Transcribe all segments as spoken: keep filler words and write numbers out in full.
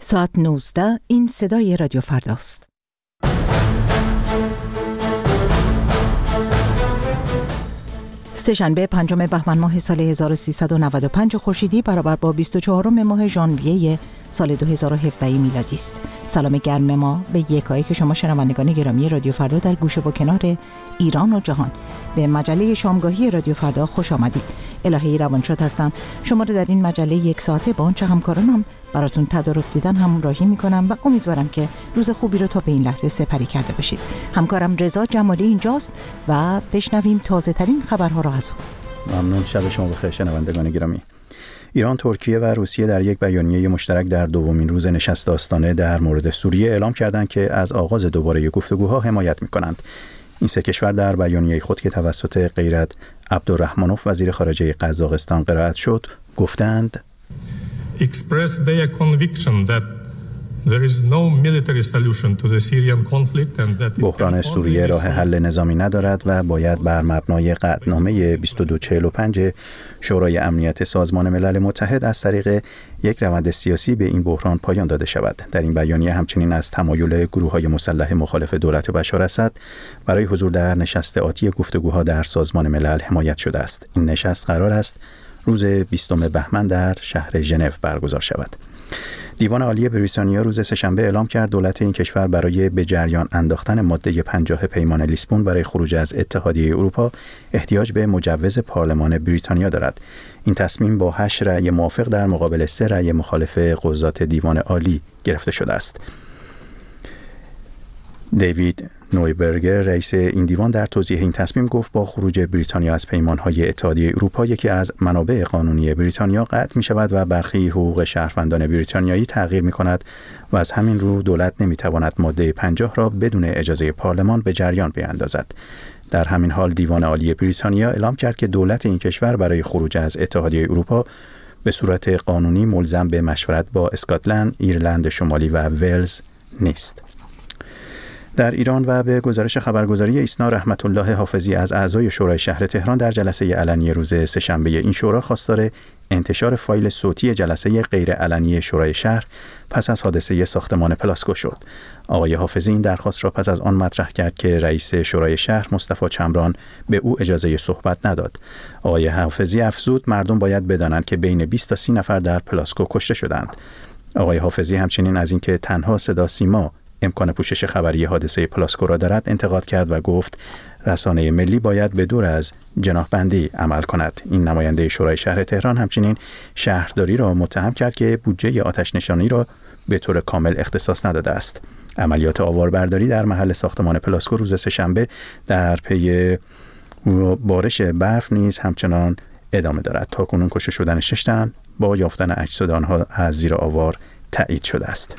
ساعت نوزده، این صدای رادیو فرداست. سه‌شنبه پنجم بهمن ماه سال هزار و سیصد و نود و پنج خورشیدی برابر با بیست و چهارم ماه ژانویه سال دو هزار و هفده میلادی است. سلام گرم ما به یکایی که شما شنوندگان گرامی رادیو فردا در گوشه و کنار ایران و جهان. به مجله شامگاهی رادیو فردا خوش آمدید. الهی روانشاد هستم. شما رو در این مجله یک ساعته با آنچه همکارانم براتون تدارک دیدن همراهی میکنم و امیدوارم که روز خوبی رو تا به این لحظه سپری کرده باشید. همکارم رضا جمالی اینجاست و بشنویم تازه ترین خبرها را از او. ممنون. شب شما بخیر شنوندگان گرامی. ایران، ترکیه و روسیه در یک بیانیه مشترک در دومین روز نشست آستانه در مورد سوریه اعلام کردند که از آغاز دوباره گفتگوها حمایت می‌کنند. این سه کشور در بیانیه خود که توسط غیرت عبدالرحمنوف وزیر خارجه قزاقستان قرائت شد، گفتند express their conviction that there is no military solution to the Syrian conflict and that بحران سوریه راه حل نظامی ندارد و باید بر مبنای قطعنامه بیست و دو چهل و پنج شورای امنیت سازمان ملل متحد از طریق یک روند سیاسی به این بحران پایان داده شود. در این بیانیه همچنین از تمایل گروه‌های مسلح مخالف دولت بشار اسد برای حضور در نشست آتی گفتگوها در سازمان ملل حمایت شده است. این نشست قرار است روز بیستم بهمن در شهر ژنو برگزار شود. دیوان عالی بریتانیا روز سه‌شنبه اعلام کرد دولت این کشور برای به جریان انداختن ماده پنجاه پیمان لیسبون برای خروج از اتحادیه اروپا احتیاج به مجوز پارلمان بریتانیا دارد. این تصمیم با هشت رأی موافق در مقابل سه رأی مخالف قضات دیوان عالی گرفته شده است. دیوید نویبرگر رئیس این دیوان در توضیح این تصمیم گفت با خروج بریتانیا از پیمان‌های اتحادیه اروپا یکی از منابع قانونی بریتانیا قطع می‌شود و برخی حقوق شهروندان بریتانیایی تغییر می‌کند و از همین رو دولت نمی‌تواند ماده پنجاه را بدون اجازه پارلمان به جریان بیاندازد. در همین حال دیوان عالی بریتانیا اعلام کرد که دولت این کشور برای خروج از اتحادیه اروپا به صورت قانونی ملزم به مشورت با اسکاتلند، ایرلند شمالی و ولز نیست. در ایران و به گزارش خبرگزاری ایسنا، رحمت الله حافظی از اعضای شورای شهر تهران در جلسه علنی روز سه‌شنبه این شورا خواستار انتشار فایل صوتی جلسه غیر علنی شورای شهر پس از حادثه ساختمان پلاسکو شد. آقای حافظی این درخواست را پس از آن مطرح کرد که رئیس شورای شهر مصطفی چمران به او اجازه صحبت نداد. آقای حافظی افزود مردم باید بدانند که بین بیست تا سی نفر در پلاسکو کشته شدند. آقای حافظی همچنین از اینکه تنها صدا سیما امکان پوشش خبری حادثه پلاسکو را دارد انتقاد کرد و گفت رسانه ملی باید به دور از جناحبندی عمل کند. این نماینده شورای شهر تهران همچنین شهرداری را متهم کرد که بودجه آتش نشانی را به طور کامل اختصاص نداده است. عملیات آواربرداری در محل ساختمان پلاسکو روز سه‌شنبه در پی بارش برف نیز همچنان ادامه دارد. تاکنون کشته شدن شش تن با یافتن اجساد آنها از زیر آوار تایید شده است.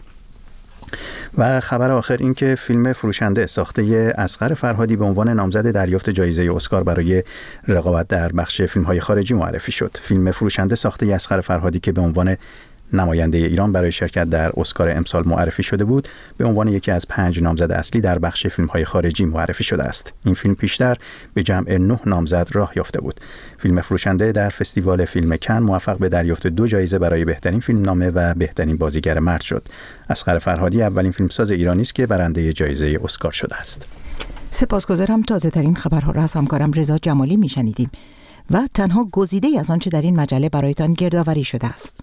و خبر آخر این که فیلم فروشنده ساخته اصغر فرهادی به عنوان نامزد دریافت جایزه اسکار برای رقابت در بخش فیلم‌های خارجی معرفی شد. فیلم فروشنده ساخته اصغر فرهادی که به عنوان نماینده ایران برای شرکت در اسکار امسال معرفی شده بود، به عنوان یکی از پنج نامزد اصلی در بخش فیلم‌های خارجی معرفی شده است. این فیلم پیشتر به جمع نه نامزد راه یافته بود. فیلم فروشنده در فستیوال فیلم کن موفق به دریافت دو جایزه برای بهترین فیلمنامه و بهترین بازیگر مرد شد. اصغر فرهادی اولین فیلمساز ایرانی است که برنده جایزه اسکار شده است. سپاسگزارم. تازه ترین خبرها را از همکارم رضا جمالی میشنیدیم و تنها گزیده‌ای از آنچه در این مجله برایتان گردآوری شده است.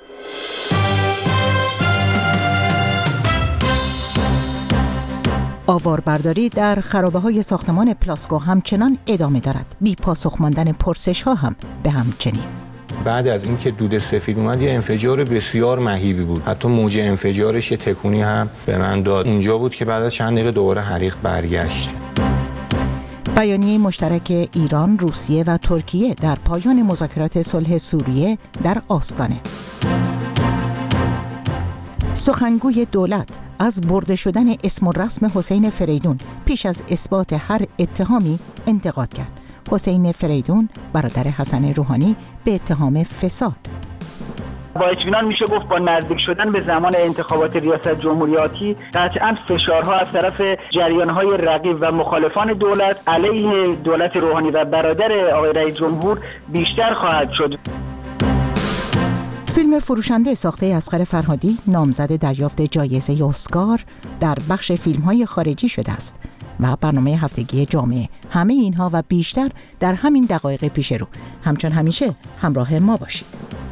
آواربرداری در خرابه‌های ساختمان پلاسکو همچنان ادامه دارد. بی پاسخ ماندن پرسش‌ها هم به همچنین. بعد از اینکه دود سفید اومد یه انفجار بسیار مهیبی بود. حتی موج انفجارش یه تکونی هم به من داد. اونجا بود که بعد از چند دقیقه دوباره حریق برگشت. بیانیه مشترک ایران، روسیه و ترکیه در پایان مذاکرات صلح سوریه در آستانه. سخنگوی دولت از برده شدن اسم و رسم حسین فریدون پیش از اثبات هر اتهامی انتقاد کرد. حسین فریدون برادر حسن روحانی به اتهام فساد. با اطمینان میشه گفت با نزدیک شدن به زمان انتخابات ریاست جمهوری آتی قطعاً فشارها از طرف جریان‌های رقیب و مخالفان دولت علیه دولت روحانی و برادر آقای رئیس جمهور بیشتر خواهد شد. فیلم فروشنده ساخته اصغر فرهادی نامزد دریافت جایزه اسکار در بخش فیلم‌های خارجی شده است و برنامه هفتگی جامعه. همه اینها و بیشتر در همین دقایق پیش رو. همچون همیشه همراه ما باشید.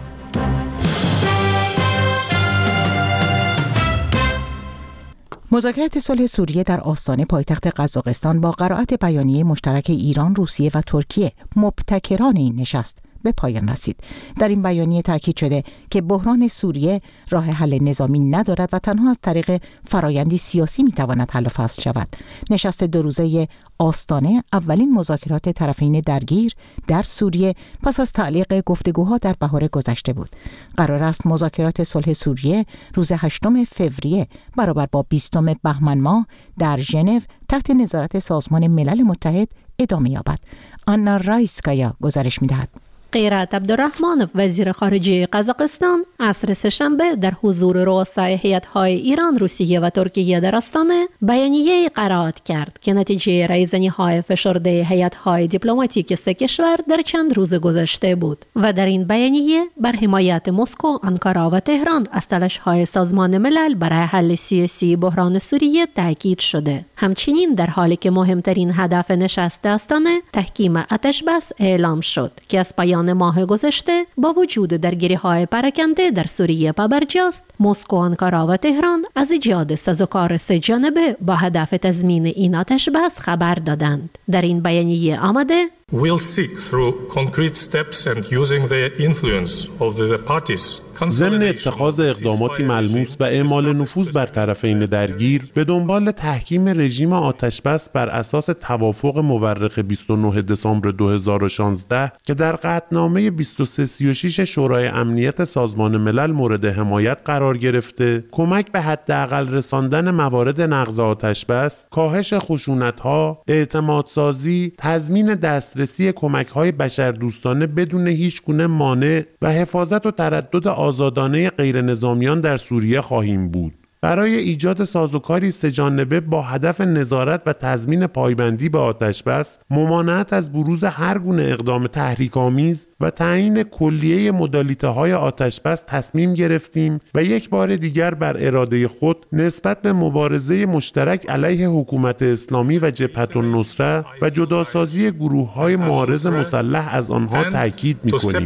مذاکرات صلح سوریه در آستانه پایتخت قزاقستان با قرائت بیانیه مشترک ایران، روسیه و ترکیه مبتکران این نشست به پایان رسید. در این بیانیه تاکید شده که بحران سوریه راه حل نظامی ندارد و تنها از طریق فرایندی سیاسی میتواند حل و فصل شود. نشست دو روزه آستانه اولین مذاکرات طرفین درگیر در سوریه پس از تعلیق گفتگوها در بهار گذشته بود. قرار است مذاکرات صلح سوریه روز هشتم فوریه برابر با بیستم بهمن ماه در ژنو تحت نظارت سازمان ملل متحد ادامه یابد. آنا رایسکایا گزارش می‌دهد. غیرت عبدالرحمانوف وزیر خارجه قزاقستان عصر سه‌شنبه در حضور رؤسای هیئت‌های ایران، روسیه و ترکیه در آستانه بیانیه‌ای قرائت کرد که نتیجه رایزنی‌های فشرده هیئت‌های دیپلماتیک سه کشور در چند روز گذشته بود و در این بیانیه بر حمایت مسکو، آنکارا و تهران از تلاش‌های سازمان ملل برای حل سیاسی بحران سوریه تاکید شده. همچنین در حالی که مهمترین هدف نشست آستانه تحکیم آتش‌بس اعلام شد که از پایان ماه گذشته با وجود درگیری‌های پراکنده در سوریه پابرجاست، مسکو، آنکارا و تهران از ایجاد سازوکار سه جانبه با هدف تضمین این آتش‌بس خبر دادند. در این بیانیه آمده We'll seek through concrete steps and using the influence of the parties ضمن اتخاذ اقداماتی ملموس و اعمال نفوذ بر طرفین درگیر به دنبال تحکیم رژیم آتش‌بس بر اساس توافق مورخ بیست و نه دسامبر دو هزار و شانزده که در قطعنامه بیست و سه سی و شش شورای امنیت سازمان ملل مورد حمایت قرار گرفته، کمک به حداقل رساندن موارد نقض آتش‌بس، کاهش خشونت‌ها، اعتمادسازی، تضمین دسترسی کمک‌های بشردوستانه بدون هیچ گونه مانع و حفاظت و تردد آزادانه غیر نظامیان در سوریه خواهیم بود. برای ایجاد سازوکاری سه‌جانبه با هدف نظارت و تضمین پایبندی به آتش‌بس، ممانعت از بروز هر گونه اقدام تحریک‌آمیز و تعیین کلیه مدالیته‌های آتش‌بس تصمیم گرفتیم و یک بار دیگر بر اراده خود نسبت به مبارزه مشترک علیه حکومت اسلامی و جبهة النصره و جداسازی گروه‌های معارض مسلح از آنها تاکید می‌کنیم.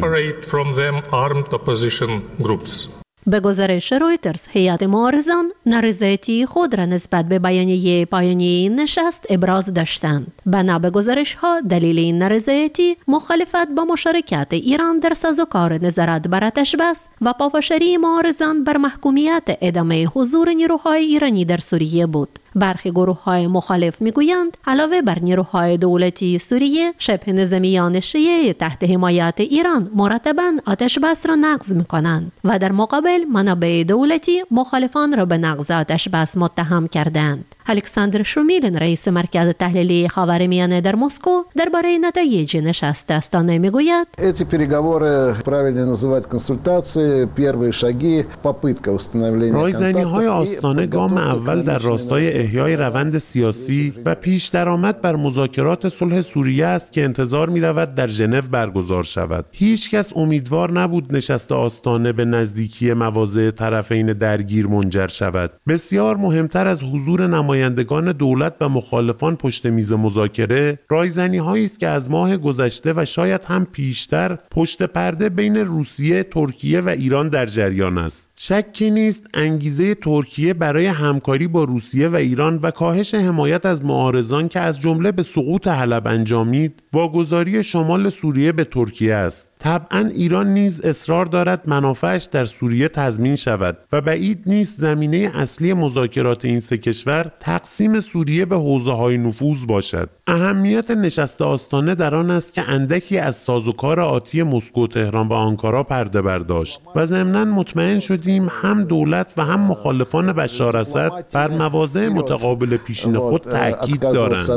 به گزارش رویترز، هیئت معارضان نارضایتی خود را نسبت به بیانیه پایانی این نشست ابراز داشتند. بنا به گزارش‌ها دلیل این نارضایتی مخالفت با مشارکت ایران در سازوکار نظارت بر آتش‌بس و پافشاری معارضان بر محکومیت ادامه حضور نیروهای ایرانی در سوریه بود. برخی گروه‌های مخالف می‌گویند علاوه بر نیروهای دولتی سوریه، شبه نظامیان شیعه تحت حمایت ایران مرتباً آتش‌بس را نقض می‌کنند و در مقابل منابع دولتی مخالفان را به نقض آتش‌بس متهم کردند. الکساندر شومیلن، رئیس مرکز تحلیلی خاورمیانه در مسکو، درباره نتایج نشست آستانه میگوید: Эти переговоры правильно называть консультации, первые шаги, попытка установления контактов. رایزنی‌های آستانه گام اول در راستای احیای روند سیاسی و پیش درآمد بر مذاکرات صلح سوریه است که انتظار می‌رود در ژنو برگزار شود. هیچ کس امیدوار نبود نشست آستانه به نزدیکی مواضع طرفین درگیر منجر شود. بسیار مهمتر از حضور نمایندگان دولت و مخالفان پشت میز مذاکره، رایزنی‌هایی است که از ماه گذشته و شاید هم پیشتر پشت پرده بین روسیه، ترکیه و ایران در جریان است. شکی نیست انگیزه ترکیه برای همکاری با روسیه و ایران و کاهش حمایت از معارضان که از جمله به سقوط حلب انجامید، واگذاری شمال سوریه به ترکیه است. طبعا ایران نیز اصرار دارد منافعش در سوریه تضمین شود و بعید نیست زمینه اصلی مذاکرات این سه کشور تقسیم سوریه به حوزه‌های نفوذ باشد. اهمیت نشست آستانه در آن است که اندکی از سازوکار آتی مسکو، تهران و آنکارا پرده برداشت و ضمناً مطمئن شدیم هم دولت و هم مخالفان بشار اسد بر مواضع متقابل پیشین خود تاکید دارند.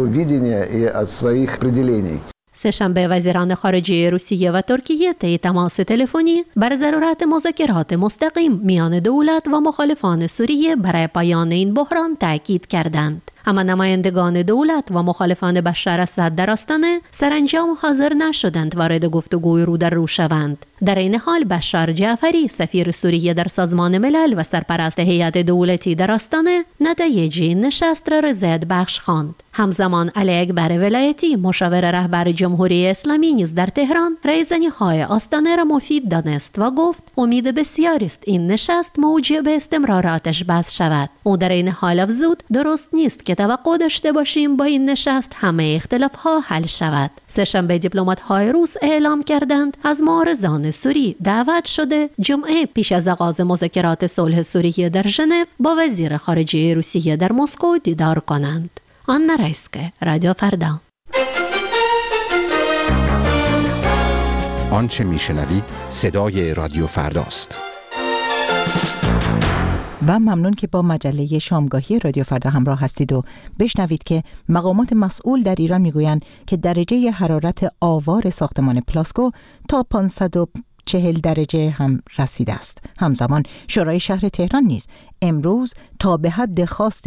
سه‌شنبه وزیران خارجه روسیه و ترکیه طی تماس تلفنی بر ضرورت مذاکرات مستقیم میان دولت و مخالفان سوریه برای پایان این بحران تاکید کردند. اما نمایندگان دولت و مخالفان بشار اسد در آستانه سرانجام حاضر نشدند وارد گفتگوی رو در رو شوند. در این حال بشار جعفری سفیر سوریه در سازمان ملل و سرپرست هیئت دولتی در آستانه نتایج نشست را رضایت بخش خواند. همزمان علی اکبر ولایتی مشاور رهبر جمهوری اسلامی نیز در تهران رایزنی‌های آستانه را مفید دانست و گفت امید بسیاری است این نشست موجب استمرار آتش بس شود. او در این حال افزود درست نیست که توقع داشته باشیم با این نشست همه اختلاف‌ها حل شود. سه‌شنبه دیپلمات‌های روس اعلام کردند از معارضان سوری دعوت شده جمعه پیش از آغاز مذاکرات صلح سوریه در ژنو با وزیر خارجه روسیه در مسکو دیدار کنند. آنا رایسکه، رادیو فردا. آنچه میشنوید صدای رادیو فرداست. و ممنون که با مجله شامگاهی رادیو فردا همراه هستید و بشنوید که مقامات مسئول در ایران میگویند که درجه حرارت آوار ساختمان پلاسکو تا پانصد و چهل درجه هم رسیده است. همزمان شورای شهر تهران نیز امروز تا به حد خواست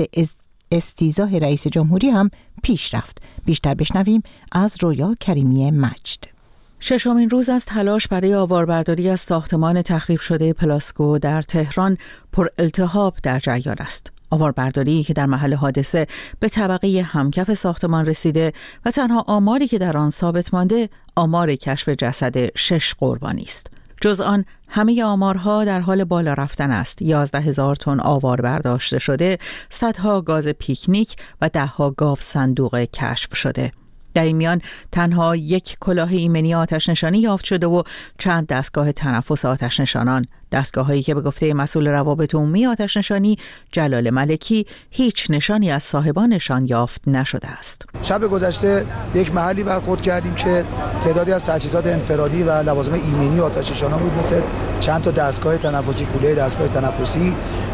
استیضاح رئیس جمهوری هم پیش رفت. بیشتر بشنویم از رویا کریمی مجد. ششمین روز از تلاش برای آواربرداری از ساختمان تخریب شده پلاسکو در تهران پر التهاب در جریان است. آواربرداری که در محل حادثه به طبقه همکف ساختمان رسیده و تنها آماری که در آن ثابت مانده آمار کشف جسد شش قربانی است. جز آن همه آمارها در حال بالا رفتن است. یازده هزار تن آوار برداشته شده، صدها گاز پیکنیک و دهها گاو صندوق کشف شده. در این میان تنها یک کلاه ایمنی آتش نشانی یافت شده و چند دستگاه تنفس آتش نشانان، دستگاه‌هایی که به گفته مسئول روابط عمومی آتش نشانی جلال ملکی هیچ نشانی از صاحبانشان یافت نشده است. شب گذشته یک محلی برخورد کردیم که تعدادی از تجهیزات انفرادی و لوازم ایمنی آتش نشانان بود، مثل چند تا دستگاه تنفسی، کوله دستگاه تنفسی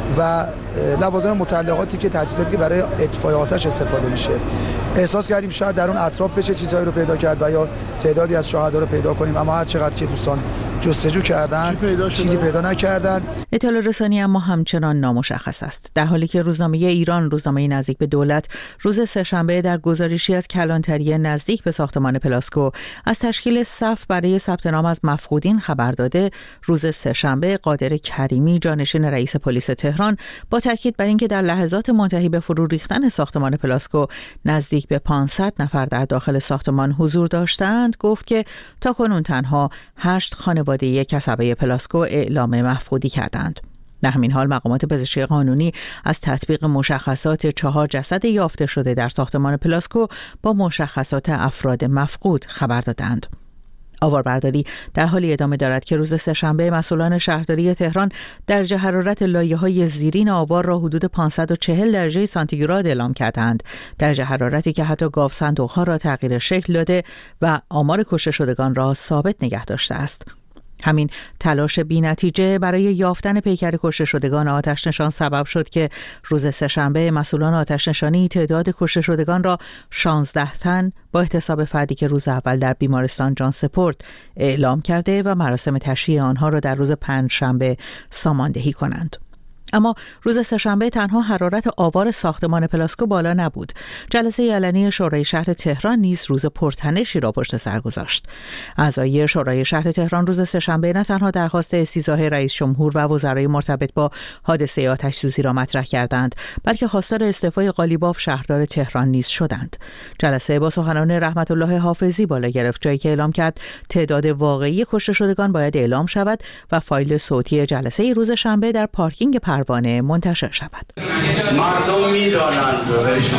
و لوازم متعلقاتی که تجهیزاتی که برای اطفای آتش استفاده میشه. احساس کردیم شاید در اون اطراف بشه چیزهایی رو پیدا کرد و یا تعدادی از شهدا رو پیدا کنیم، اما هر چقدر که دوستان جستجو کردن پیدا چیزی پیدا نکردن. اطلاع رسانی اما همچنان نامشخص است، در حالی که روزنامه ایران، روزنامه نزدیک به دولت، روز سه‌شنبه در گزارشی از کلانتری نزدیک به ساختمان پلاسکو از تشکیل صف برای ثبت نام از مفقودین خبر داده. روز سه‌شنبه قادر کریمی، جانشین رئیس پلیس تهران، با تاکید بر اینکه در لحظات منتهی به فرو ریختن ساختمان پلاسکو نزدیک به پانصد نفر در داخل ساختمان حضور داشتند، گفت که تاکنون تنها هشت خانواده یک کسبه پلاسکو اعلام مفقودی کردند. در همین حال مقامات پزشکی قانونی از تطبیق مشخصات چهار جسد یافته شده در ساختمان پلاسکو با مشخصات افراد مفقود خبر دادند. آواربرداری در حالی ادامه دارد که روز سه‌شنبه مسئولان شهرداری تهران درجه حرارت لایه‌های زیرین آوار را حدود پانصد و چهل درجه سانتیگراد اعلام کردند. درجه حرارتی که حتی گاو صندوق‌ها را تغییر شکل داده و آمار کشته شدگان را ثابت نگه داشته است. همین تلاش بی‌نتیجه برای یافتن پیکر کشته شدگان آتش نشان سبب شد که روز سه‌شنبه مسئولان آتش نشانی تعداد کشته شدگان را شانزده تن با احتساب فردی که روز اول در بیمارستان جان سپرد اعلام کرده و مراسم تشییع آنها را در روز پنجشنبه ساماندهی کنند. اما روز سه‌شنبه تنها حرارت آوار ساختمان پلاسکو بالا نبود. جلسه علنی شورای شهر تهران نیز روز پرتنشی را پشت سر گذاشت. اعضای شورای شهر تهران روز سه‌شنبه نه تنها درخواست استیضاح رئیس جمهور و وزرای مرتبط با حادثه آتش‌سوزی را مطرح کردند، بلکه خواستار استعفای قالیباف شهردار تهران نیز شدند. جلسه با سخنان رحمت الله حافظی بالا گرفت، جایی که اعلام کرد تعداد واقعی کشته شدگان باید اعلام شود و فایل صوتی جلسه روز شنبه در پارکینگ پروانه منتشر شود. مردم می‌دانند زورشون.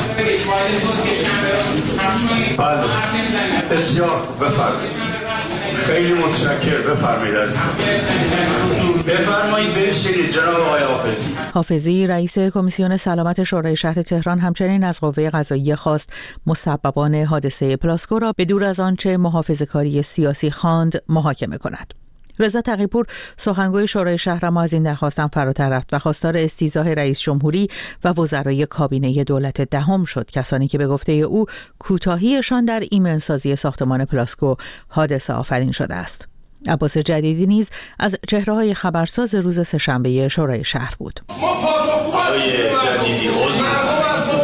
بله. بسیار بفرمایید. خیلی متشکر، بفرمایید عزیزم. بفرمایید بنشینید جناب آقای حافظی. حافظی رئیس کمیسیون سلامت شورای شهر تهران همچنین از قوه قضاییه خواست مسببان حادثه پلاسکو را به دور از آنچه محافظه‌کاری سیاسی خواند محاکمه کند. رضا تقی‌پور سخنگوی شورای شهر اما از این درخواستم فراتر رفت و خواستار استیضاح رئیس جمهوری و وزرای کابینه دولت دهم شد، کسانی که به گفته او کوتاهیشان در ایمنسازی ساختمان پلاسکو حادثه آفرین شده است. عباس جدیدی نیز از چهره‌های خبرساز روز سه‌شنبه شورای شهر بود. آقای جدیدی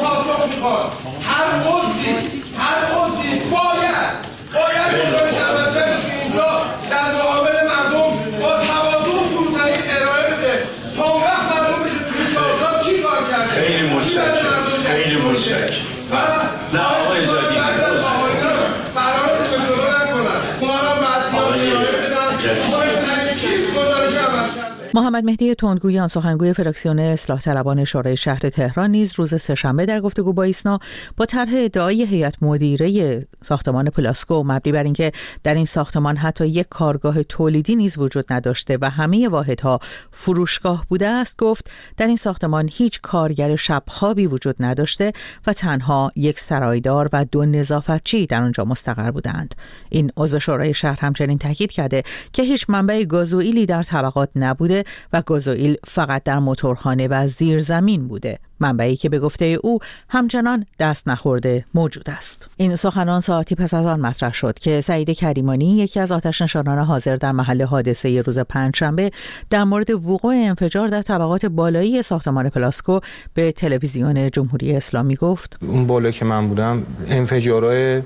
میخواد هر عضوی هر عضوی باید باید گزارش عملکردش اینجا در مقابل مردم با تواضع فروتنی ارائه بده تا اون وقت معلوم بشه توی چهار سال چی کار کرده. خیلی متشکرم، خیلی متشکرم. نه آقای زادی بعضی از آقایان فرار رو جلو نکنن، اونا رو بعد بیان ارائه بدن مهمترین چیز گزارش عملکرد. محمد مهدی تندگویان سخنگوی فراکسیون اصلاح طلبان شورای شهر تهران نیز روز سه‌شنبه در گفتگو با ایسنا با طرح ادعای هیئت مدیره ساختمان پلاسکو مبنی بر اینکه در این ساختمان حتی یک کارگاه تولیدی نیز وجود نداشته و همه واحدها فروشگاه بوده است، گفت در این ساختمان هیچ کارگر شب‌خوابی وجود نداشته و تنها یک سرایدار و دو نظافتچی در آنجا مستقر بودند. این عضو شورای شهر همچنین تاکید کرده که هیچ منبع گازوئیلی در طبقات نبوده و گازوئیل فقط در موتورخانه و زیر زمین بوده، منبعی که به گفته او همچنان دست نخورده موجود است. این سخنان ساعتی پس از آن مطرح شد که سعید کریمانی، یکی از آتش‌نشانان حاضر در محل حادثه روز پنجشنبه، در مورد وقوع انفجار در طبقات بالایی ساختمان پلاسکو به تلویزیون جمهوری اسلامی گفت: اون بالا که من بودم انفجارهای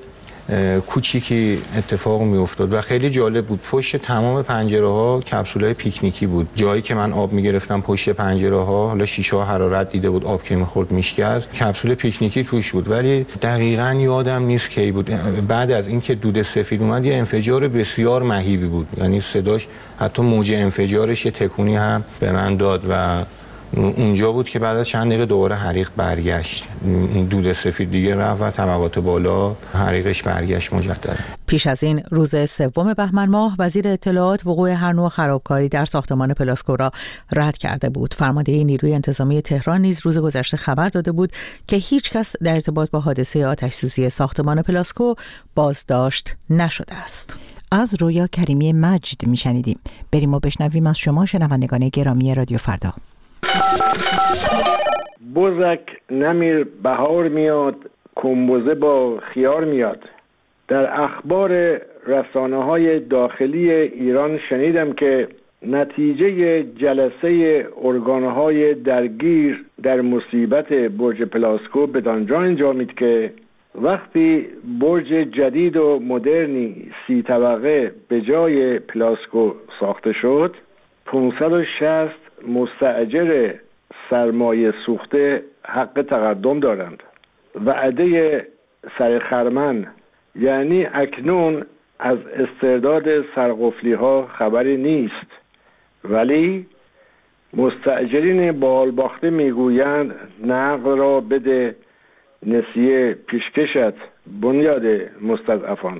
کوچیکی اتفاق می افتاد و خیلی جالب بود. پشت تمام پنجره ها کپسولای پیکنیکی بود. جایی که من آب می گرفتم پشت پنجره ها، حالا شیشه ها حرارت دیده بود، آب که می خورد میشکست، کپسول پیکنیکی توش بود، ولی دقیقاً یادم نیست کی بود. بعد از اینکه دود سفید اومد یه انفجار بسیار مهیبی بود، یعنی صداش حتی موج انفجارش یه تکونی هم به من داد و اونجا بود که بعد از چند دقیقه دوباره حریق برگشت. دود سفید دیگه رفت و طبقات بالا حریقش برگشت مجددا. پیش از این روز سوم بهمن ماه وزیر اطلاعات وقوع هر نوع خرابکاری در ساختمان پلاسکو را رد کرده بود. فرمانده نیروی انتظامی تهران نیز روز گذشته خبر داده بود که هیچ کس در ارتباط با حادثه آتش‌سوزی ساختمان پلاسکو بازداشت نشده است. از رویا کریمی مجد میشنیدیم. بریم و بشنویم از شما شنوندگان گرامی رادیو فردا. بزک نمیر بهار میاد، کمبوزه با خیار میاد. در اخبار رسانه‌های داخلی ایران شنیدم که نتیجه جلسه ارگان‌های درگیر در مصیبت برج پلاسکو بدانجا انجامید که وقتی برج جدید و مدرنی سی طبقه به جای پلاسکو ساخته شد، پانصد و شصت مستاجر سرمایه سوخته حق تقدم دارند. وعده سرخرمن، یعنی اکنون از استرداد سرقفلی ها خبری نیست، ولی مستاجرین بالباخته میگویند نقل را بده، نسیه پیشکشت، بنیاد مستضعفان.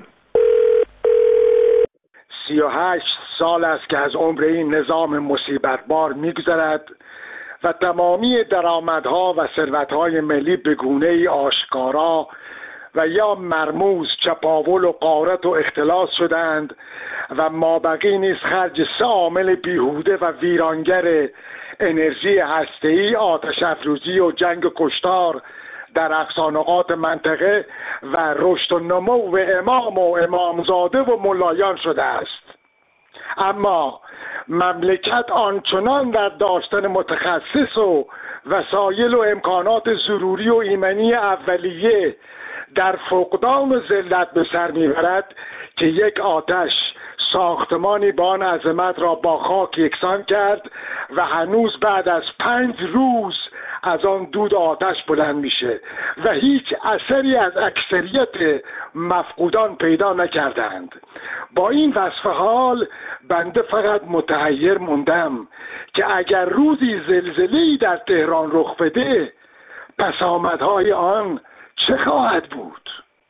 سی و هشت سال است که از عمر این نظام مصیبتبار میگذرد و تمامی درآمدها و ثروتهای ملی به گونه‌ای آشکارا و یا مرموز چپاول و غارت و اختلاس شدند و مابقی نیز خرج سه عامل بیهوده و ویرانگر انرژی هسته‌ای، آتش افروزی و جنگ کشتار در اقصانقاط منطقه و رشد و نمو و امام و امامزاده و ملایان شده است. اما مملکت آنچنان در داشتن متخصص و وسایل و امکانات ضروری و ایمنی اولیه در فقدان و ذلت به سر میبرد که یک آتش ساختمانی با آن عظمت را با خاک یکسان کرد و هنوز بعد از پنج روز از آن دود آتش بلند میشه و هیچ اثری از اکثریت مفقودان پیدا نکردند. با این وصف حال بنده فقط متحیر موندم که اگر روزی زلزله‌ای در تهران رخ بده پسامدهای آن چه خواهد بود؟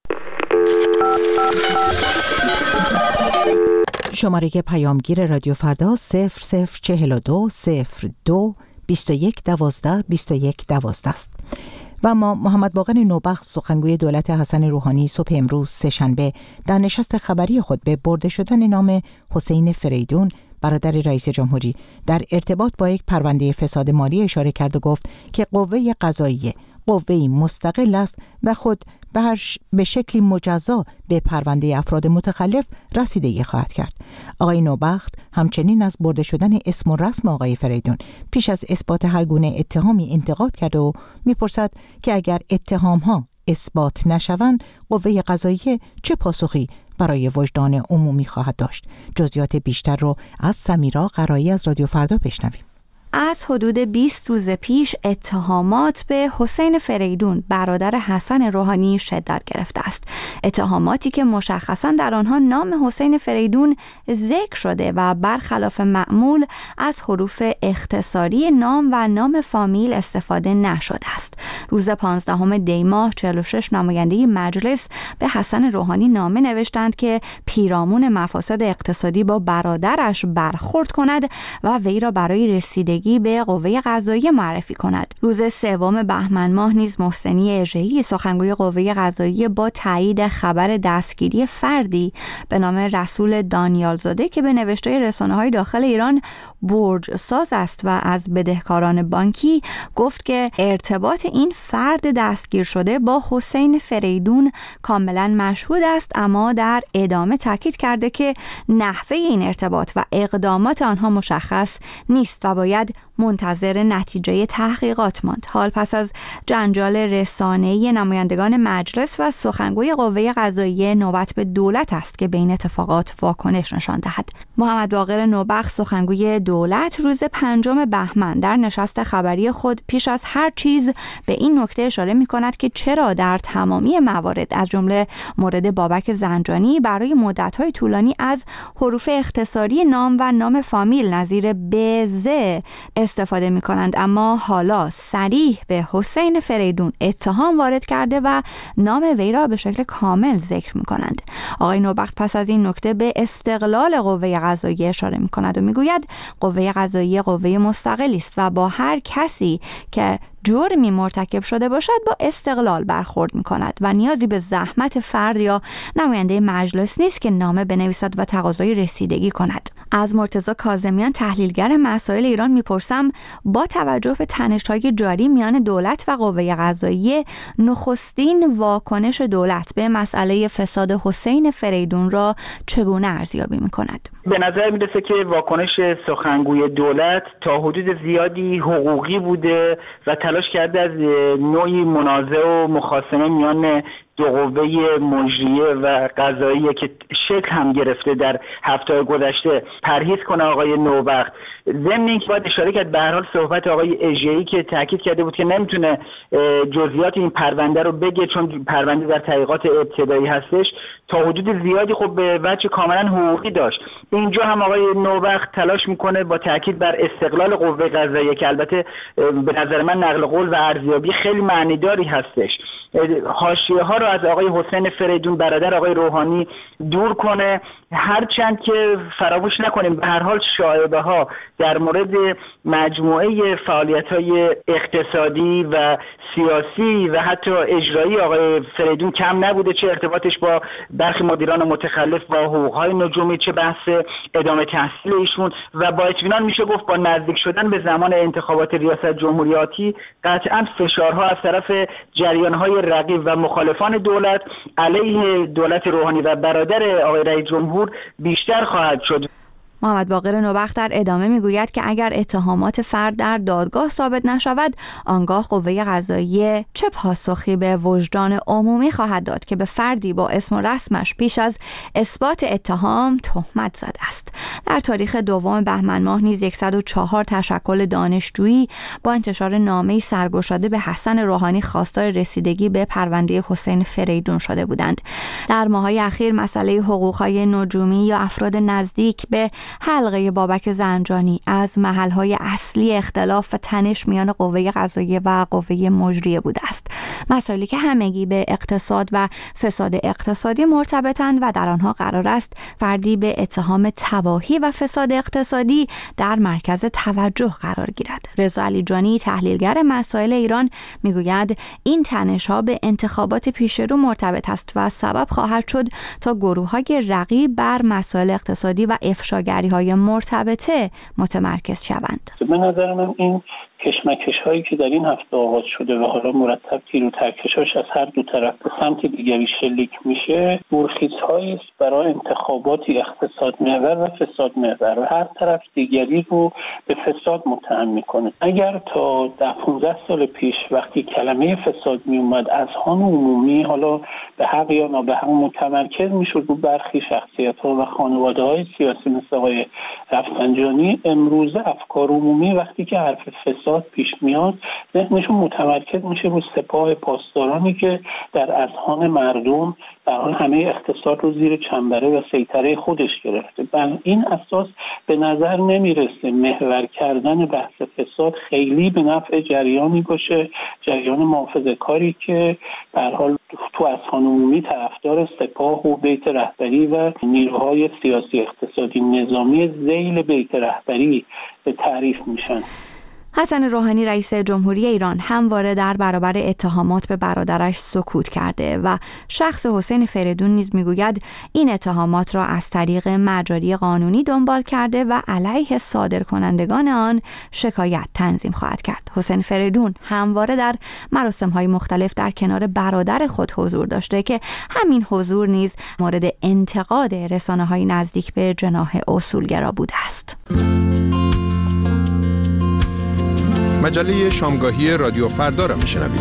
شماره پیامگیر رادیو فردا صفر صفر چهل و دو صفر دو بیست و یک دوازده بیست و یک دوازده است. و ما محمد باقر نوبخت سخنگوی دولت حسن روحانی صبح امروز سه‌شنبه در نشست خبری خود به برده شدن نام حسین فریدون برادر رئیس جمهوری در ارتباط با یک پرونده فساد مالی اشاره کرد و گفت که قوه قضاییه قوه‌ای مستقل است و خود به هر ش... به شکلی مجزا به پرونده افراد متخلف رسیدگی خواهد کرد. آقای نوبخت همچنین از برده شدن اسم و رسم آقای فریدون پیش از اثبات هر گونه اتهامی انتقاد کرده و میپرسد که اگر اتهام‌ها اثبات نشوند، قوه قضاییه چه پاسخی برای وجدان عمومی خواهد داشت؟ جزئیات بیشتر رو از سمیرا قرایی از رادیو فردا بشنویم. از حدود بیست روز پیش اتهامات به حسین فریدون برادر حسن روحانی شدت گرفته است. اتهاماتی که مشخصاً در آنها نام حسین فریدون ذکر شده و برخلاف معمول از حروف اختصاری نام و نام فامیل استفاده نشده است. روز پانزدهم دی ماه چهل و شش نماینده مجلس به حسن روحانی نامه نوشتند که پیرامون مفاسد اقتصادی با برادرش برخورد کند و وی را برای رسیدگی به قوه قضاییه معرفی کند. روز سوم بهمن ماه نیز محسنی اژه‌ای سخنگوی قوه قضاییه با تایید خبر دستگیری فردی به نام رسول دانیالزاده که به نوشته رسانه‌های داخل ایران برج ساز است و از بدهکاران بانکی گفت که ارتباط این فرد دستگیر شده با حسین فریدون کاملا مشهود است، اما در ادامه تاکید کرده که نحوه این ارتباط و اقدامات آنها مشخص نیست و باید منتظر نتیجه تحقیقات ماند. حال پس از جنجال رسانه‌ای نمایندگان مجلس و سخنگوی قوه قضاییه نوبت به دولت است که به این اتفاقات واکنش نشان دهد. محمد باقر نوبخت سخنگوی دولت روز پنجم بهمن در نشست خبری خود پیش از هر چیز به این نکته اشاره می‌کند که چرا در تمامی موارد از جمله مورد بابک زنجانی برای مدت‌های طولانی از حروف اختصاری نام و نام فامیل نظیر بز استفاده می کنند، اما حالا صریح به حسین فریدون اتهام وارد کرده و نام وی را به شکل کامل ذکر می کنند. آقای نوبخت پس از این نکته به استقلال قوه قضاییه اشاره می کند و می گوید قوه قضاییه قوه مستقلی است و با هر کسی که جرمی مرتکب شده باشد با استقلال برخورد می کند و نیازی به زحمت فرد یا نماینده مجلس نیست که نامه بنویسد و تقاضای رسیدگی کند. از مرتضی کاظمیان تحلیلگر مسائل ایران میپرسم با توجه به تنش‌های جاری میان دولت و قوه قضاییه نخستین واکنش دولت به مسئله فساد حسین فریدون را چگونه ارزیابی میکند؟ به نظر میرسه که واکنش سخنگوی دولت تا حدود زیادی حقوقی بوده و تلاش کرده از نوعی منازعه و مخاصمه میان دو قوه مجریه و قضاییه که شکل هم گرفته در هفته گذشته پرهیز کنه آقای نوبخت. ضمن اینکه باید اشاره کرد به هر حال صحبت آقای اژه‌ای که تاکید کرده بود که نمیتونه جزئیات این پرونده رو بگه چون پرونده در تحقیقات ابتدایی هستش، تا حدود زیادی خب به وجه کاملا حقوقی داشت. اینجا هم آقای نوبخت تلاش میکنه با تاکید بر استقلال قوه قضاییه که البته به نظر من نقل قول و ارزیابی خیلی معنیداری هستش، حاشیه ها رو از آقای حسین فریدون برادر آقای روحانی دور کنه، هرچند که فراموش نکنیم به هر حال شایعه ها در مورد مجموعه فعالیت های اقتصادی و سیاسی و حتی اجرایی آقای فریدون کم نبوده، چه ارتباطش با برخی مدیران متخلف با حقوق‌های نجومی، چه بحث ادامه تحصیل ایشون و با اطمینان میشه گفت با نزدیک شدن به زمان انتخابات ریاست جمهوری آتی قطعاً فشارها از طرف جریان‌های رقیب و مخالفان دولت علیه دولت روحانی و برادر آقای رئیس جمهور بیشتر خواهد شد. محمد باقر نوبخت در ادامه میگوید که اگر اتهامات فرد در دادگاه ثابت نشود، آنگاه قوه قضاییه چه پاسخی به وجدان عمومی خواهد داد که به فردی با اسم و رسمش پیش از اثبات اتهام تهمت زده است. در تاریخ دوم بهمن ماه نیز صد و چهار تشکل دانشجویی با انتشار نامه‌ای سرگشاده به حسن روحانی خواستار رسیدگی به پرونده حسین فریدون شده بودند. در ماه‌های اخیر مسئله حقوق‌های نجومی یا افراد نزدیک به حلقه بابک زنجانی از محل‌های اصلی اختلاف و تنش میان قوه قضاییه و قوه مجریه بوده است. مسائلی که همگی به اقتصاد و فساد اقتصادی مرتبطند و در آنها قرار است فردی به اتهام تباهی و فساد اقتصادی در مرکز توجه قرار گیرد. رضا علیجانی تحلیلگر مسائل ایران میگوید این تنش‌ها به انتخابات پیشرو مرتبط است و سبب خواهد شد تا گروه‌های رقیب بر مسائل اقتصادی و افشاگری های مرتبطه متمرکز شوند. به نظر من این کشمکش هایی که در این هفته آغاز شده و حالا مرتب تیر و ترکشاش از هر دو طرف به سمت دیگری شلیک میشه، گورخیزهایی است برای انتخاباتی اقتصاد محور و فساد محور و هر طرف دیگری رو به فساد متهم میکنه. اگر تا ده پانزده سال پیش وقتی کلمه فساد می اومد اذهان عمومی حالا به حق یا نابحق متمرکز میشد رو برخی شخصیت ها و خانواده های سیاسی مثل آقای رفسنجانی، امروزه افکار عمومی وقتی که حرف فساد پیش میاد ذهنشون متمرکز میشه رو سپاه پاسدارانی که در اذهان مردم در حال همه اقتصاد رو زیر چنبره و سیطره خودش گرفته. بر این اساس به نظر نمیرسه محور کردن بحث فساد خیلی به نفع جریانی باشه، جریان محافظه کاری که به هر حال تو اذهان عمومی طرفدار سپاه و بیت رهبری و نیروهای سیاسی اقتصادی نظامی ذیل بیت رهبری به تعریف میشن. حسن روحانی رئیس جمهوری ایران همواره در برابر اتهامات به برادرش سکوت کرده و شخص حسین فریدون نیز میگوید این اتهامات را از طریق مجاری قانونی دنبال کرده و علیه صادرکنندگان آن شکایت تنظیم خواهد کرد. حسین فریدون همواره در مراسم‌های مختلف در کنار برادر خود حضور داشته که همین حضور نیز مورد انتقاد رسانه‌های نزدیک به جناح اصولگرا بوده است. مجله شامگاهی رادیو فردا را میشنوید.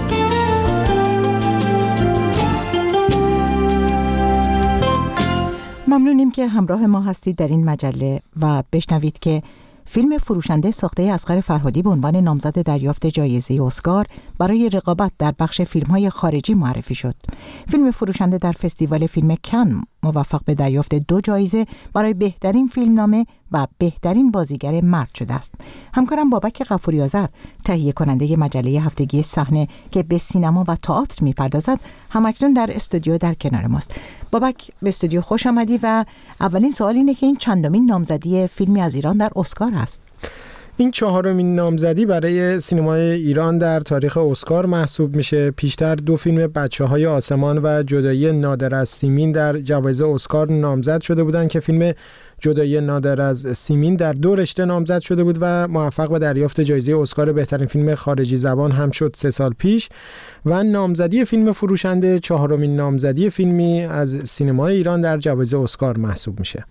ممنونیم که همراه ما هستید در این مجله و بشنوید که فیلم فروشنده ساخته اصغر فرهادی به عنوان نامزد دریافت جایزه اسکار برای رقابت در بخش فیلم‌های خارجی معرفی شد. فیلم فروشنده در فستیوال فیلم کن موفق به دریافت دو جایزه برای بهترین فیلمنامه و بهترین بازیگر مرد شده است. همکارم بابک غفوری آذر، تهیه کننده مجله هفتگی صحنه که به سینما و تئاتر می‌پردازد، همکنون در استودیو در کنار ماست. بابک، به استودیو خوش آمدی و اولین سوال اینه که این چندمین نامزدی فیلمی از ایران در اسکار است؟ این چهارمین نامزدی برای سینمای ایران در تاریخ اسکار محسوب میشه. پیشتر دو فیلم بچه‌های آسمان و جدایی نادر از سیمین در جوایز اسکار نامزد شده بودند که فیلم جدایی نادر از سیمین در دو رشته نامزد شده بود و موفق به دریافت جایزه اسکار بهترین فیلم خارجی زبان هم شد سه سال پیش. و نامزدی فیلم فروشنده چهارمین نامزدی فیلمی از سینمای ایران در جوایز اسکار محسوب میشه.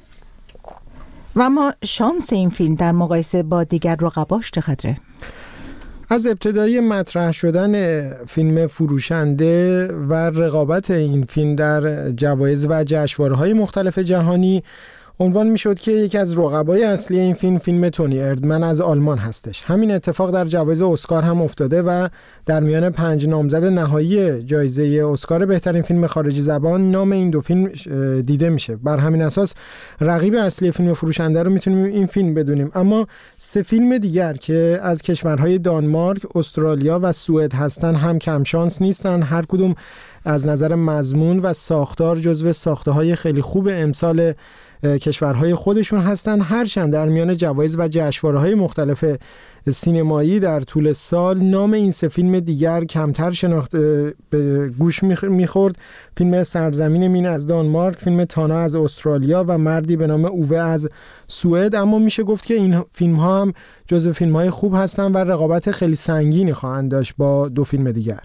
و اما شانس این فیلم در مقایسه با دیگر رقباش چقدره؟ از ابتدای مطرح شدن فیلم فروشنده و رقابت این فیلم در جوایز و جشنواره‌های مختلف جهانی عنوان میشد که یکی از رقبای اصلی این فیلم فیلم تونی اردمن از آلمان هستش. همین اتفاق در جوایز اسکار هم افتاده و در میان پنج نامزد نهایی جایزه اسکار بهترین فیلم خارجی زبان نام این دو فیلم دیده میشه. بر همین اساس رقیب اصلی فیلم فروشنده رو میتونیم این فیلم بدونیم. اما سه فیلم دیگر که از کشورهای دانمارک، استرالیا و سوئد هستن هم کم شانس نیستن. هر کدوم از نظر مضمون و ساختار جزو ساخته‌های خیلی خوب امسال کشورهای خودشون هستن، هرچند در میان جوایز و جشنواره‌های مختلف سینمایی در طول سال نام این سه فیلم دیگر کمتر شناخته به گوش میخورد. فیلم سرزمین مین از دانمارک، فیلم تانا از استرالیا و مردی به نام اووه از سوئد. اما میشه گفت که این فیلم ها هم جزو فیلم های خوب هستن و رقابت خیلی سنگینی خواهند داشت با دو فیلم دیگر.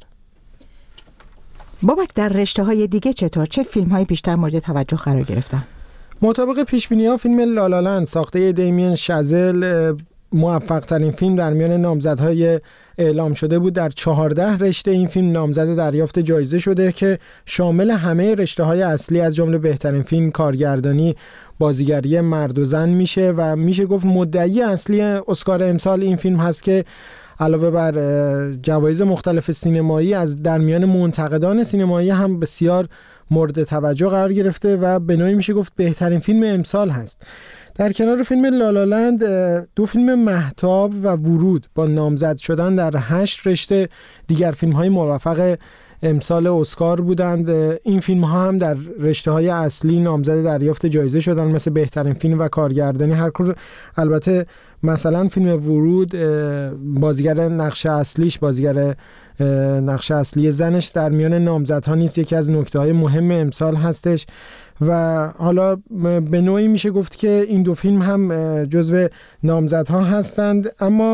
بابک، در رشته های دیگه چطور؟ چه فیلم های بیشتر مورد توجه قرار گرفتن؟ مطابق پیش‌بینی‌ها فیلم لالالند ساخته دیمین شازل موفق ترین فیلم در میان نامزدهای اعلام شده بود. در چهارده رشته این فیلم نامزد دریافت جایزه شده که شامل همه رشته‌های اصلی از جمله بهترین فیلم، کارگردانی، بازیگری مرد و زن میشه و میشه گفت مدعی اصلی اسکار امسال این فیلم هست که علاوه بر جوایز مختلف سینمایی از در میان منتقدان سینمایی هم بسیار مورد توجه قرار گرفته و به نوعی میشه گفت بهترین فیلم امسال هست. در کنار فیلم لالالند دو فیلم مهتاب و ورود با نامزد شدن در هشت رشته دیگر فیلم های موفق امسال اسکار بودند. این فیلم ها هم در رشته های اصلی نامزد دریافت جایزه شدن، مثل بهترین فیلم و کارگردانی. هر کدوم البته مثلا فیلم ورود بازیگر نقش اصلیش بازیگر نقش اصلی زنش در میان نامزدها نیست، یکی از نکته‌های مهم امسال هستش و حالا به نوعی میشه گفت که این دو فیلم هم جزو نامزدها هستند. اما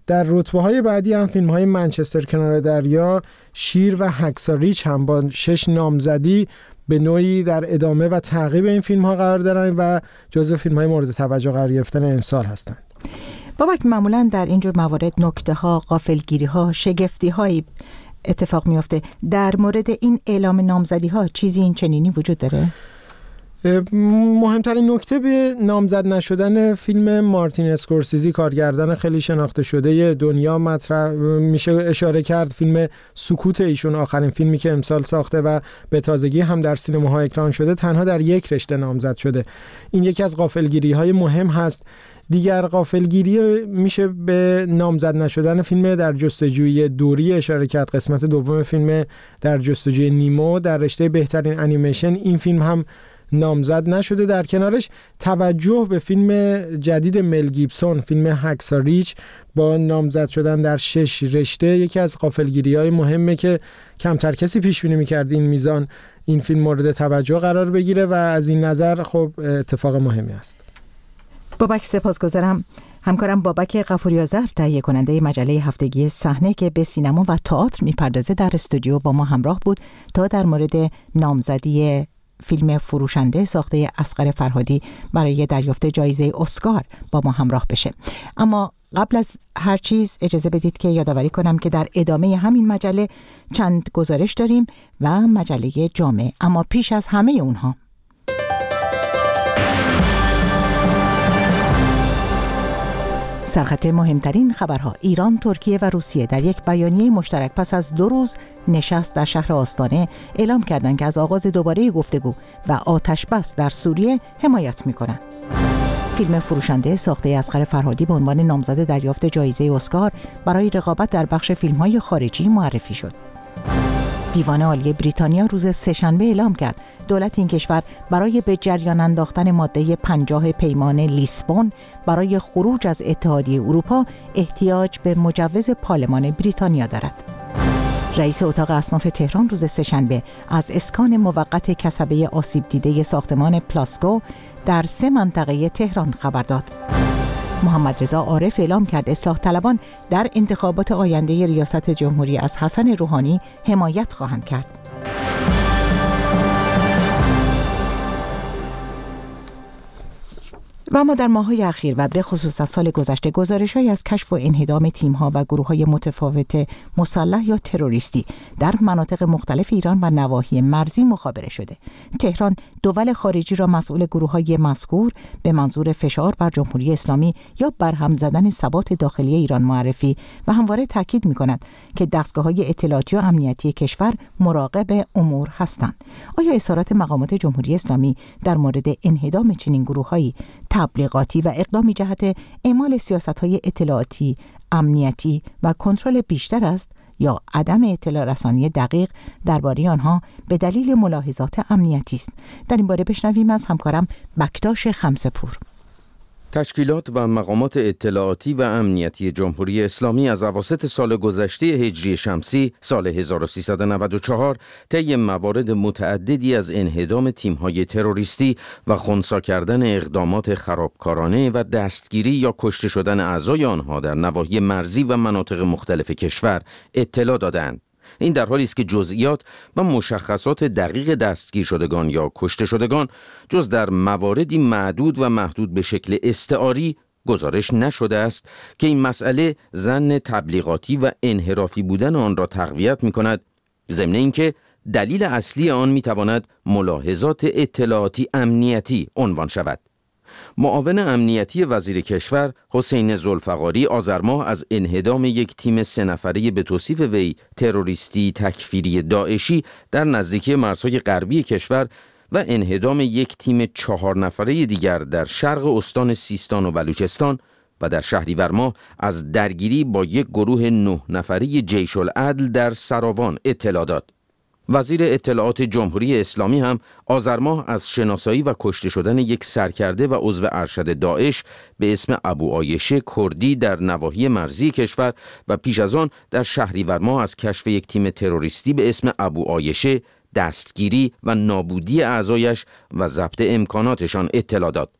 در رتبه‌های بعدی هم فیلم‌های منچستر کنار دریا، شیر و هکساریچ هم با شش نامزدی به نوعی در ادامه و تعقیب این فیلم‌ها قرار دارن و جزو فیلم‌های مورد توجه قرار گرفتن امسال هستند. بابک، معمولاً در اینجور موارد نکته‌ها، غافلگیری‌ها، شگفتی‌هایی اتفاق میفته. در مورد این اعلام نامزدی‌ها چیزی این چنینی وجود داره؟ مهمترین نکته به نامزد نشدن فیلم مارتین اسکورسیزی، کارگردان خیلی شناخته شده دنیا، مطرح میشه اشاره کرد. فیلم سکوت ایشون، آخرین فیلمی که امسال ساخته و به تازگی هم در سینماها اکران شده، تنها در یک رشته نامزد شده. این یکی از غافلگیری‌های مهم هست. دیگر غافلگیری میشه به نامزد نشدن فیلم در جستجوی دوری اشاره کرد. قسمت دوم فیلم در جستجوی نیمو در رشته بهترین انیمیشن، این فیلم هم نامزد نشده. در کنارش توجه به فیلم جدید مل گیبسون، فیلم هکساریچ، با نامزد شدن در شش رشته یکی از غافلگیری‌های مهمه که کمتر کسی پیش بینی می‌کرد این میزان این فیلم مورد توجه قرار بگیره و از این نظر خب اتفاق مهمی است. بابک سپاسگزارم. همکارم بابک غفوری‌آذر، تهیه کننده مجله هفتگی صحنه که به سینما و تئاتر میپردازه، در استودیو با ما همراه بود تا در مورد نامزدی فیلم فروشنده ساخته اصغر فرهادی برای دریافت جایزه اسکار با ما همراه بشه. اما قبل از هر چیز اجازه بدید که یادآوری کنم که در ادامه همین مجله چند گزارش داریم و مجله جامعه. اما پیش از همه اونها سرخط مهمترین خبرها. ایران، ترکیه و روسیه در یک بیانیه مشترک پس از دو روز نشست در شهر آستانه اعلام کردند که از آغاز دوباره گفتگو و آتش بس در سوریه حمایت می‌کنند. فیلم فروشنده ساخته اصغر فرهادی به عنوان نامزد دریافت جایزه اسکار برای رقابت در بخش فیلم‌های خارجی معرفی شد. دیوان عالی بریتانیا روز سه‌شنبه اعلام کرد دولت این کشور برای به جریان انداختن ماده پنجاه پیمان لیسبون برای خروج از اتحادیه اروپا احتیاج به مجوز پارلمان بریتانیا دارد. رئیس اتاق اصناف تهران روز سه‌شنبه از اسکان موقت کسبه آسیب دیده ساختمان پلاسکو در سه منطقه تهران خبر داد. محمد رضا عارف اعلام کرد اصلاح طلبان در انتخابات آینده ریاست جمهوری از حسن روحانی حمایت خواهند کرد. و اما در ماه‌های اخیر و به خصوص از سال گذشته گزارش‌هایی از کشف و انهدام تیم‌ها و گروه‌های متفاوت مسلح یا تروریستی در مناطق مختلف ایران و نواحی مرزی مخابره شده. تهران دول خارجی را مسئول گروه‌های مذکور به منظور فشار بر جمهوری اسلامی یا برهم زدن ثبات داخلی ایران معرفی و همواره تاکید می‌کند که دستگاه‌های اطلاعاتی و امنیتی کشور مراقب امور هستند. آیا اظهارات مقامات جمهوری اسلامی در مورد انهدام چنین گروه‌هایی تبلیغاتی و اقدامی جهت اعمال سیاست‌های اطلاعاتی، امنیتی و کنترل بیشتر است یا عدم اطلاع رسانی دقیق درباره آنها به دلیل ملاحظات امنیتی است؟ در این باره بشنویم از همکارم بکتاش خمسه‌پور. تشکیلات و مقامات اطلاعاتی و امنیتی جمهوری اسلامی از اواسط سال گذشته هجری شمسی سال هزار و سیصد و نود و چهار طی موارد متعددی از انهدام تیم‌های تروریستی و خنثی کردن اقدامات خرابکارانه و دستگیری یا کشته شدن اعضای آنها در نواحی مرزی و مناطق مختلف کشور اطلاع دادند. این در حالی است که جزئیات و مشخصات دقیق دستگیر شدگان یا کشته شدگان جز در مواردی معدود و محدود به شکل استعاری گزارش نشده است که این مسئله ظن تبلیغاتی و انحرافی بودن آن را تقویت می کند، ضمن اینکه دلیل اصلی آن می تواند ملاحظات اطلاعاتی امنیتی عنوان شود. معاون امنیتی وزیر کشور حسین ذوالفقاری آذر ماه از انهدام یک تیم سه نفره به توصیف وی تروریستی تکفیری داعشی در نزدیکی مرزهای غربی کشور و انهدام یک تیم چهار نفره دیگر در شرق استان سیستان و بلوچستان و در شهریور ماه از درگیری با یک گروه نه نفره جیش العدل در سراوان اطلاع داد. وزیر اطلاعات جمهوری اسلامی هم آذر ماه از شناسایی و کشته شدن یک سرکرده و عضو ارشد داعش به اسم ابو عایشه کردی در نواحی مرزی کشور و پیش از آن در شهریور ماه از کشف یک تیم تروریستی به اسم ابو عایشه، دستگیری و نابودی اعضایش و ضبط امکاناتشان اطلاع داد.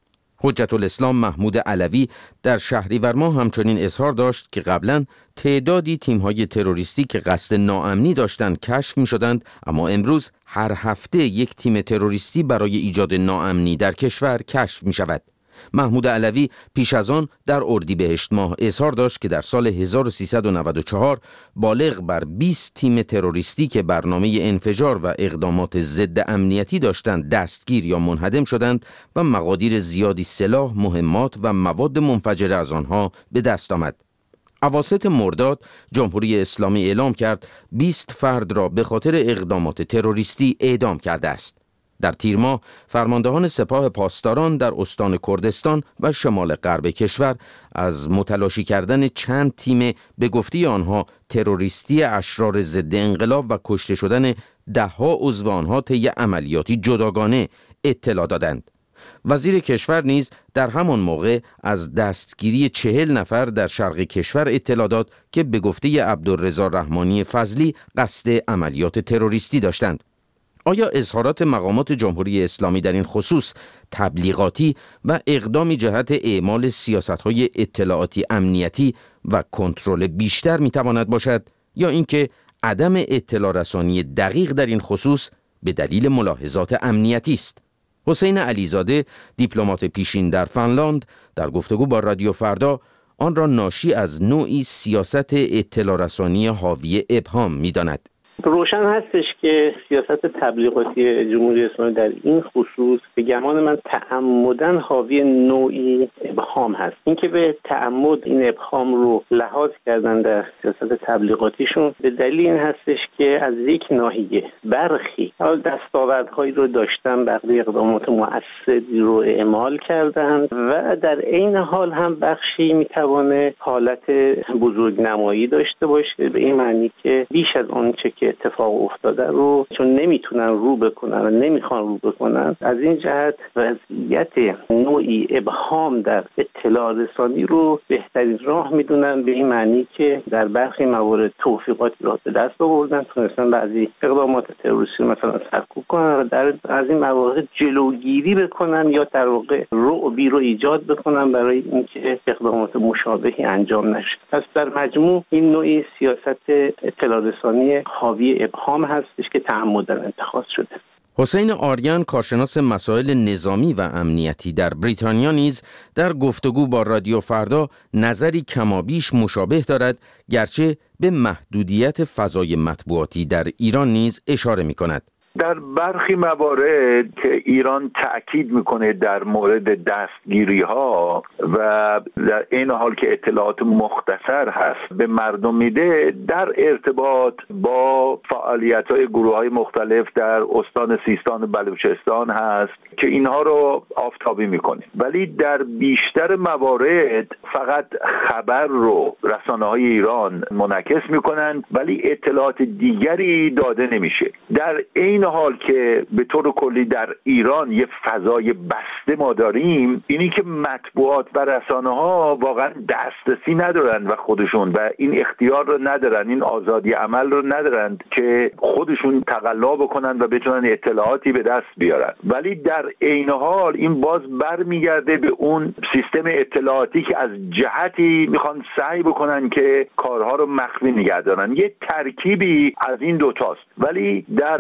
حجت الاسلام محمود علوی در شهریور ماه همچنین اظهار داشت که قبلا تعدادی تیم‌های تروریستی که قصد ناامنی داشتند کشف می‌شدند، اما امروز هر هفته یک تیم تروریستی برای ایجاد ناامنی در کشور کشف می‌شود. محمود علوی پیش از آن در اردیبهشت ماه اظهار داشت که در سال هزار و سیصد و نود و چهار بالغ بر بیست تیم تروریستی که برنامه انفجار و اقدامات ضد امنیتی داشتند دستگیر یا منهدم شدند و مقادیر زیادی سلاح، مهمات و مواد منفجره از آنها به دست آمد. اواسط مرداد جمهوری اسلامی اعلام کرد بیست فرد را به خاطر اقدامات تروریستی اعدام کرده است. در تیر ماه فرماندهان سپاه پاسداران در استان کردستان و شمال غرب کشور از متلاشی کردن چند تیم به گفته آنها تروریستی اشرار ضد انقلاب و کشته شدن ده‌ها عضو آنها طی عملیاتی جداگانه اطلاع دادند. وزیر کشور نیز در همان موقع از دستگیری چهل نفر در شرق کشور اطلاع داد که به گفته عبدالرضا رحمانی فضلی قصد عملیات تروریستی داشتند. آیا اظهارات مقامات جمهوری اسلامی در این خصوص تبلیغاتی و اقدامی جهت اعمال سیاست‌های اطلاعاتی امنیتی و کنترل بیشتر می‌تواند باشد یا اینکه عدم اطلاع رسانی دقیق در این خصوص به دلیل ملاحظات امنیتی است؟ حسین علیزاده، دیپلمات پیشین در فنلاند، در گفتگو با رادیو فردا آن را ناشی از نوعی سیاست اطلاع رسانی حاوی ابهام می‌داند. روشن هستش که سیاست تبلیغاتی جمهوری اسلامی در این خصوص به گمان من تعمداً حاوی نوعی ابهام هست. اینکه به تعمد این ابهام رو لحاظ کردن در سیاست تبلیغاتیشون به دلیل این هستش که از یک ناحیه برخی دستاوردهایی رو داشتن، بقیه اقدامات مؤثری رو اعمال کردن و در عین حال هم بخشی میتوانه حالت بزرگنمایی داشته باشه، به این معنی که بیش از آنچه که اتفاق افتاده رو چون نمیتونن رو بکنن و نمیخوان رو بکنن، از این جهت وضعیت نوعی ابهام در اطلاع رسانی رو بهترین راه میدونن، به این معنی که در برخی موارد توفیقاتی رو به دست آوردن، تونستن بعضی اقدامات تروریستی مثلا سرکوب کنن و در از این موارد جلوگیری بکنن یا در واقع رعبی رو ایجاد بکنن برای اینکه اقدامات مشابهی انجام نشه. پس در مجموع این نوعی سیاست اطلاع رسانی حاوی ابهام هستش که تعمداً اتخاذ شده. حسین آریان، کارشناس مسائل نظامی و امنیتی در بریتانیا نیز در گفتگو با رادیو فردا نظری کمابیش مشابه دارد، گرچه به محدودیت فضای مطبوعاتی در ایران نیز اشاره می کند. در برخی موارد که ایران تأکید میکنه در مورد دستگیری ها و در این حال که اطلاعات مختصر هست به مردم میده، در ارتباط با فعالیت های گروه های مختلف در استان سیستان و بلوچستان هست که اینها رو آفتابی میکنه، ولی در بیشتر موارد فقط خبر رو رسانه های ایران منعکس میکنن ولی اطلاعات دیگری داده نمیشه. در این حال که به طور کلی در ایران یه فضای بسته ما داریم، اینی که مطبوعات و رسانه ها واقعا دسترسی ندارن و خودشون و این اختیار رو ندارن، این آزادی عمل رو ندارن که خودشون تقلا بکنن و بتونن اطلاعاتی به دست بیارن. ولی در عین حال این باز برمیگرده به اون سیستم اطلاعاتی که از جهتی میخوان سعی بکنن که کارها رو مخفی نگه دارن. یه ترکیبی از این دوتاست، ولی در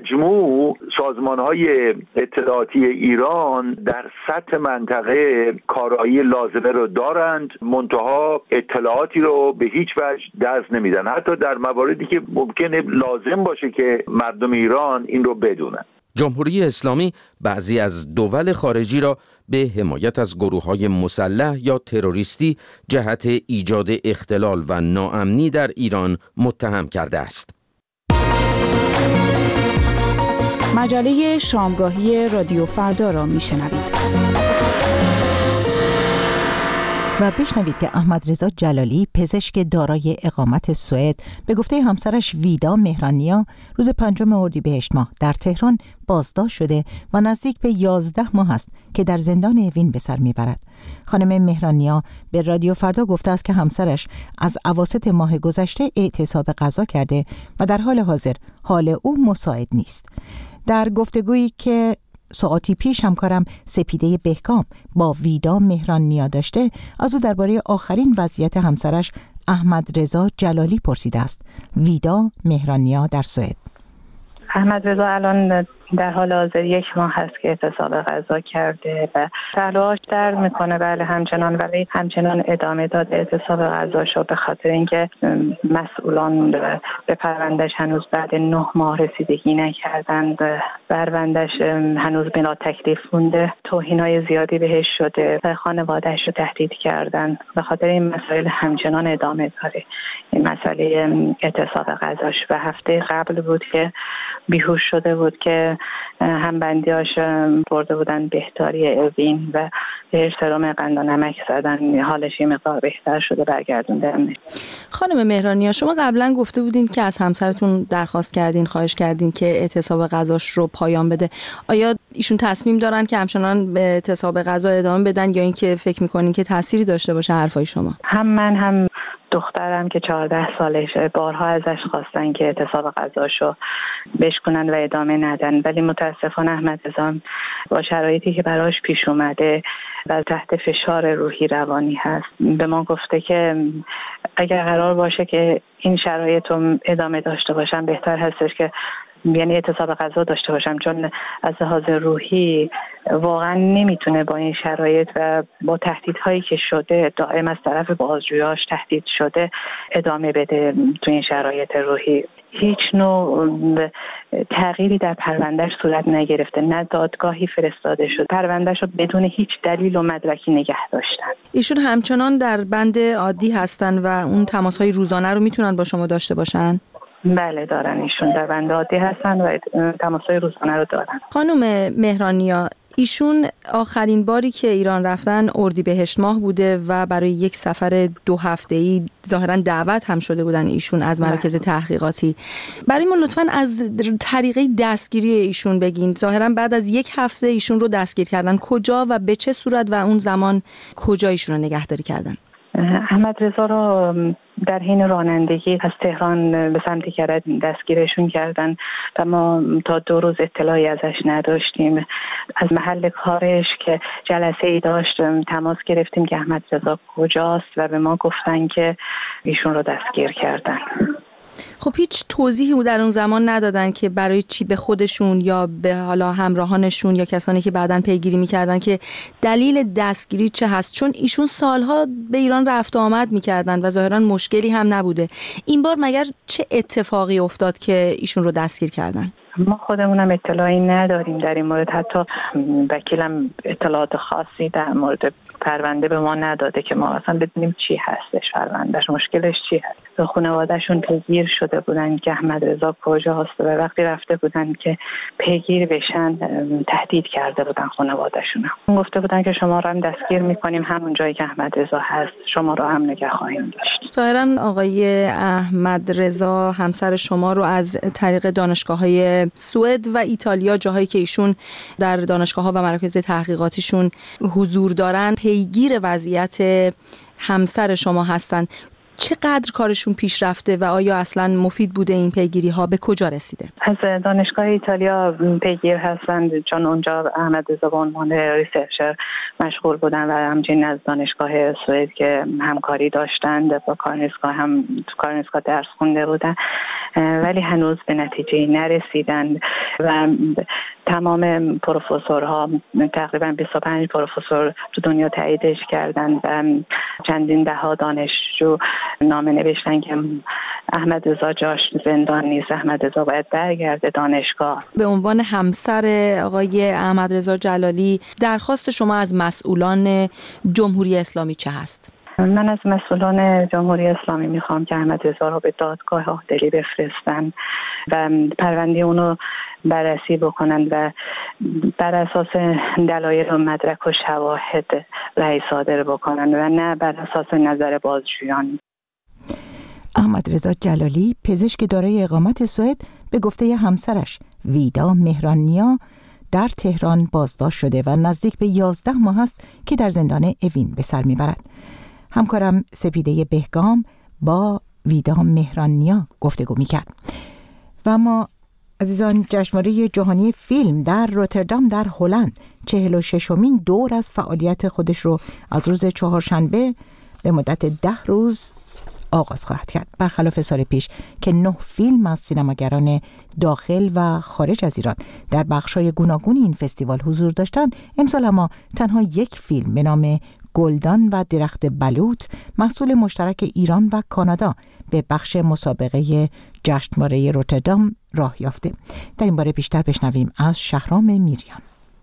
مجموع سازمان‌های اطلاعاتی ایران در سطح منطقه کارایی لازمه رو دارند، منتها اطلاعاتی رو به هیچ وجه دست نمیدن، حتی در مواردی که ممکنه لازم باشه که مردم ایران این رو بدونن. جمهوری اسلامی بعضی از دول خارجی را به حمایت از گروه‌های مسلح یا تروریستی جهت ایجاد اختلال و ناامنی در ایران متهم کرده است. مجله شامگاهی رادیو فردا را میشنوید و بشنوید که احمد رضا جلالی، پزشک دارای اقامت سوئد، به گفته همسرش ویدا مهرانیا روز پنجم اردیبهشت ماه در تهران بازداشت شده و نزدیک به یازده ماه است که در زندان اوین به سر میبرد. خانم مهرانیا به رادیو فردا گفته است که همسرش از اواسط ماه گذشته اعتصاب غذا کرده و در حال حاضر حال او مساعد نیست. در گفتگویی که ساعتی پیش همکارم سپیده بهکام با ویدا مهران‌نیا داشته، از او درباره آخرین وضعیت همسرش احمد رضا جلالی پرسیده است. ویدا مهران‌نیا در سوئد. احمد رضا الان در حال حاضر یک ماه هست که اعتصاب غذا کرده و تلاش در میکنه بله همچنان، ولی همچنان ادامه داد اعتصاب غذاشو به خاطر اینکه مسئولان به پروندهش هنوز بعد نه ماه رسیدگی نکردند. پروندهش هنوز بنا تکلیف مونده، توهینای زیادی بهش شده و خانوادهش رو تهدید کردن. به خاطر این مسائل همچنان ادامه داره این مسئله اعتصاب غذاش. و هفته قبل بود که بیهوش شده بود که هم بندیاش برده بودن بهداری اوین و بهش سرم قند و نمک زدن، حالش یه مقدار بهتر شده، برگردوندن. خانم مهران‌نیا، شما قبلا گفته بودین که از همسرتون درخواست کردین، خواهش کردین که اعتصاب غذاش رو پایان بده. آیا ایشون تصمیم دارن که همچنان به اعتصاب غذا ادامه بدن یا اینکه فکر می‌کنین که تأثیری داشته باشه حرفای شما؟ هم من هم دخترم که چهارده سالشه بارها ازش خواستن که اعتصاب غذاشو بشکنن و ادامه ندن، ولی متاسفانه احمد رضا با شرایطی که براش پیش اومده و تحت فشار روحی روانی هست به ما گفته که اگر قرار باشه که این شرایط رو ادامه داشته باشم بهتر هستش که یعنی اعتصاب غذا داشته باشم، چون از لحاظ روحی واقعا نمیتونه با این شرایط و با تهدیدهایی که شده دائم از طرف بازجویاش تهدید شده ادامه بده تو این شرایط روحی. هیچ نوع تغییری در پروندهش صورت نگرفته، نه دادگاهی فرستاده شد، پروندهش رو بدون هیچ دلیل و مدرکی نگه داشتن. ایشون همچنان در بند عادی هستن و اون تماس‌های روزانه رو میتونن با شما داشته باشن؟ بله دارن، ایشون در بند عادی هستن و تماس‌های روزانه رو دارن. خانم مهران‌نیا، ایشون آخرین باری که ایران رفتن اردیبهشت ماه بوده و برای یک سفر دو هفته‌ای ظاهراً دعوت هم شده بودن ایشون از مراکز تحقیقاتی. برای ما لطفاً از طریقه دستگیری ایشون بگین. ظاهراً بعد از یک هفته ایشون رو دستگیر کردن، کجا و به چه صورت و اون زمان کجا ایشون رو نگهداری کردن؟ احمد رضا رو در حین رانندگی از تهران به سمت کرج دستگیرشون کردن و ما تا دو روز اطلاعی ازش نداشتیم. از محل کارش که جلسه ای داشت تماس گرفتیم که احمد رضا کجاست و به ما گفتن که ایشون رو دستگیر کردن. خب هیچ توضیحی در اون زمان ندادن که برای چی به خودشون یا به حالا همراهانشون یا کسانی که بعداً پیگیری میکردن که دلیل دستگیری چه هست؟ چون ایشون سالها به ایران رفت و آمد میکردن و ظاهراً مشکلی هم نبوده. این بار مگر چه اتفاقی افتاد که ایشون رو دستگیر کردن؟ ما خودمونم اطلاعی نداریم در این مورد، حتی وکیلم اطلاعات خاصی در مورد پرونده به ما نداده که ما اصلا بدونیم چی هستش پروندهش، مشکلش چی هست. به خانواده‌شون پیگیر شده بودن که احمد رضا کجاست و وقتی رفته بودن که پیگیر بشن تهدید کرده بودن خانواده‌شون. گفته بودن که شما رو هم دستگیر می‌کنیم همون جایی که احمد رضا هست، شما رو هم نگه خواهیم داشت. ظاهراً آقای احمد رضا همسر شما رو از طریق دانشگاه‌های سوئد و ایتالیا، جاهایی که ایشون در دانشگاه‌ها و مراکز تحقیقاتیشون حضور دارن، پیگیر وضعیت همسر شما هستن. چقدر کارشون پیش رفته و آیا اصلا مفید بوده این پیگیری ها؟ به کجا رسیده؟ از دانشگاه ایتالیا پیگیر هستند، چون اونجا احمد رضا به عنوان ریسرچر مشغول بودن و همچنین از دانشگاه سوئد که همکاری داشتند با کارنسکا هم تو کارنسکا درس خونده بودن، ولی هنوز به نتیجه نرسیدند و تمام پروفسورها تقریبا بیست و پنج پروفسور تو دنیا تاییدش کردن و چندین ده ها دانشجو نامه نوشتن که احمد رضا جاش زندان نیست، احمد رضا باید برگرده دانشگاه. به عنوان همسر آقای احمد رضا جلالی درخواست شما از مسئولان جمهوری اسلامی چه هست؟ من از مسئولان جمهوری اسلامی میخوام که احمد رضا رو به دادگاه عادلی بفرستن و پرونده اونو بررسی بکنن و بر اساس دلایل و مدرک و شواهد رأی صادر بکنن و نه بر اساس نظر بازجویان. احمد رضا جلالی، پزشک دارای اقامت سوئد، به گفته همسرش ویدا مهران‌نیا در تهران بازداشت شده و نزدیک به یازده ماه است که در زندان اوین به سر میبرد. همکارم سپیده بهکام با ویدا مهران‌نیا گفتگو میکرد و اما عزیزان، جشنواره جهانی فیلم در روتردام در هلند چهل و ششمین دور از فعالیت خودش رو از روز چهارشنبه به مدت ده روز آغاز خواهد کرد. برخلاف سال پیش که نه فیلم از سینماگران داخل و خارج از ایران در بخش‌های گوناگون این فستیوال حضور داشتند، امسال اما تنها یک فیلم به نام گلدان و درخت بلوط محصول مشترک ایران و کانادا به بخش مسابقه جشنواره روتردام راه یافته. در این باره بیشتر بشنویم از شهرام میریان.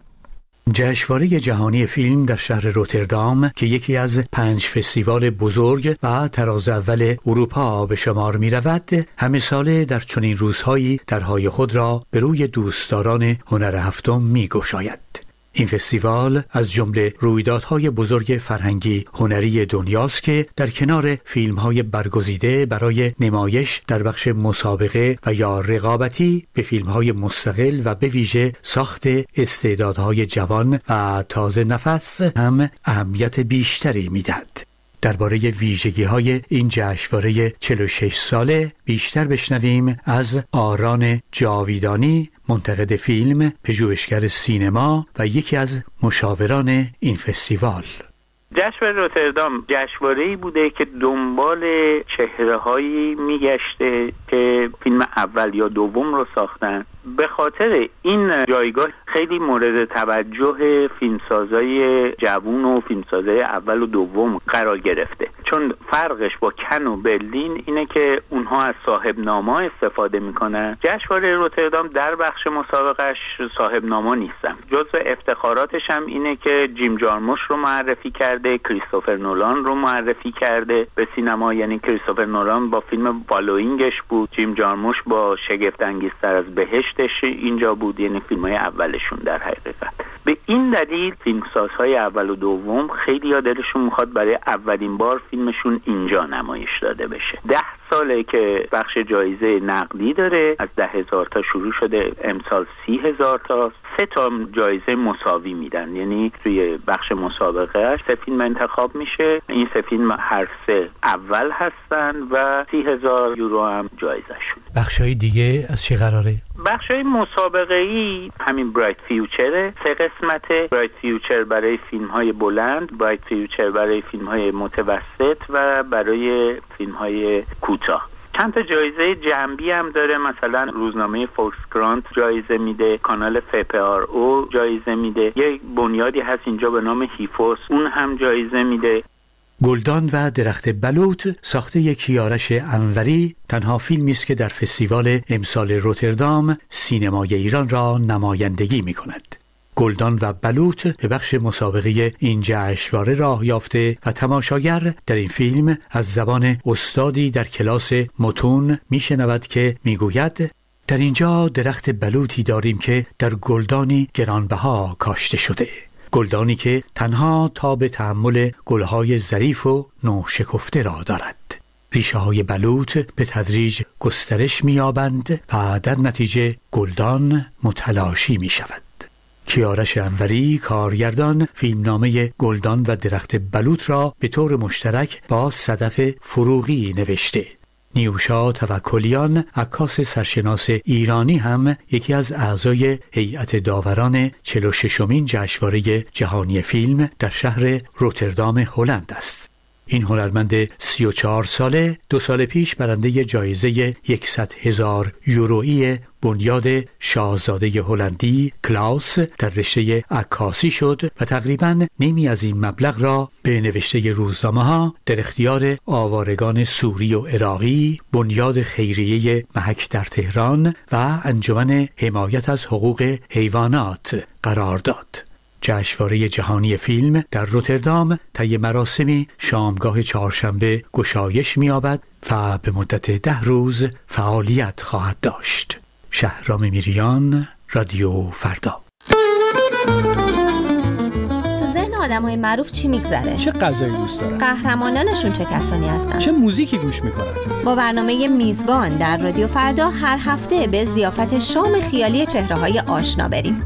جشنواره جهانی فیلم در شهر روتردام که یکی از پنج فستیوال بزرگ و تراز اول اروپا به شمار می رود، همه ساله در چنین روزهایی درهای خود را به روی دوستداران هنر هفتم می گشاید. این فستیوال از جمله رویدادهای بزرگ فرهنگی هنری دنیاست که در کنار فیلم‌های برگزیده برای نمایش در بخش مسابقه و یا رقابتی به فیلم‌های مستقل و به ویژه ساخت استعدادهای جوان و تازه نفس هم اهمیت بیشتری می‌دهد. درباره ویژگی‌های این جشنواره چهل و شش ساله بیشتر بشنویم از آران جاویدانی، منتقد فیلم، پژوهشگر سینما و یکی از مشاوران این فستیوال. جشنواره روتردام جشنواره‌ای بوده که دنبال چهره‌هایی میگشته که فیلم اول یا دوم رو ساختن. به خاطر این جایگاه خیلی مورد توجه فیلمسازای جوون و فیلمسازای اول و دوم قرار گرفته، چون فرقش با کن و برلین اینه که اونها از صاحب نامه استفاده میکنن. جشنواره روتردام در بخش مسابقهش صاحب نامه نیستن. جزو افتخاراتش هم اینه که جیم جارموش رو معرفی کرده، کریستوفر نولان رو معرفی کرده به سینما. یعنی کریستوفر نولان با فیلم فالوینگش بود، جیم جارموش با شگفت انگیزتر از بهشتش اینجا بود، یعنی فیلم‌های اولشون در حقیقت. به این دلیل فیلمسازهای اول و دوم خیلی ها دلشون میخواد برای اولین بار فیلمشون اینجا نمایش داده بشه. ده ساله که بخش جایزه نقدی داره، از ده هزار تا شروع شده، امسال سی هزار تا. سه تا جایزه مساوی میدن، یعنی توی بخش مسابقه سه فیلم انتخاب میشه، این سه فیلم هر سه اول هستن و سی هزار یورو هم جایزه شون. بخشای دیگه از چی قراره؟ بخشای مسابقه‌ای همین برایت فیوچره، سه قسمته: برایت فیوچر برای فیلم‌های بلند، برایت فیوچر برای فیلم‌های متوسط و برای فیلم‌های کوتاه. چند تا جایزه جنبی هم داره، مثلا روزنامه فوکس گرانت جایزه میده، کانال اف پی آر او جایزه میده، یک بنیادی هست اینجا به نام هیفوس اون هم جایزه میده. گلدان و درخت بلوط ساخته کیارش انوری تنها فیلمی است که در فستیوال امسال روتردام سینمای ایران را نمایندگی می کند. گلدان و بلوط به بخش مسابقه این جشنواره راه یافته و تماشاگر در این فیلم از زبان استادی در کلاس متون می شنود که می گوید در اینجا درخت بلوطی داریم که در گلدانی گرانبها کاشته شده. گلدانی که تنها تا به تحمل گلهای ظریف و نوشکفته را دارد. ریشه های بلوط به تدریج گسترش می‌یابند و در نتیجه گلدان متلاشی می شود. کیارش انوری کارگردان فیلمنامه گلدان و درخت بلوط را به طور مشترک با صدف فروغی نوشته. نیوشا توکلیان، عکاس سرشناس ایرانی، هم یکی از اعضای هیئت داوران چهل و ششمین جشنواره جهانی فیلم در شهر روتردام هلند است. این هنرمند سی و چهار ساله دو سال پیش برنده جایزه صد هزار یورویی بنیاد شاهزاده هلندی کلاوس در رشته عکاسی شد و تقریباً نیمی از این مبلغ را به نوشته روزنامه‌ها در اختیار آوارگان سوری و عراقی، بنیاد خیریه محک در تهران و انجمن حمایت از حقوق حیوانات قرار داد. جشنواره جهانی فیلم در روتردام طی مراسمی شامگاه چهارشنبه گشایش می‌یابد و به مدت ده روز فعالیت خواهد داشت. شهرام میریان، رادیو فردا. تو ذهن آدم‌های معروف چی میگذره؟ چه غذایی دوست دارن؟ قهرمانانشون چه کسانی هستن؟ چه موزیکی گوش میکنن؟ با برنامه میزبان در رادیو فردا هر هفته به ضیافت شام خیالی چهره‌های آشنا بریم.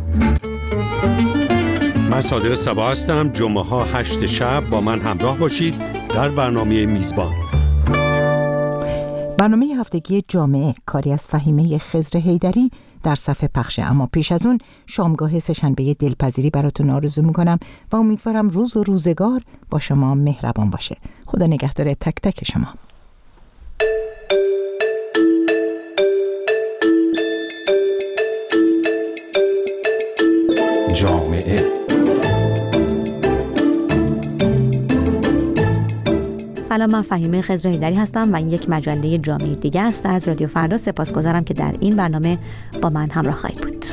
من صادق صبا هستم. جمعه ها هشت شب با من همراه باشید در برنامه میزبان. برنامه هفتگی جامعه کاری از فهیمه خضر حیدری در صفحه پخشه. اما پیش از اون شامگاه سه‌شنبه دلپذیری براتون آرزو میکنم و امیدوارم روز و روزگار با شما مهربان باشه. خدا نگهدار تک تک شما. جامعه سلام، من فهیمه خضر حیدری هستم و این یک مجله جامعه دیگه است از رادیو فردا. سپاسگزارم که در این برنامه با من همراه خواهید بود.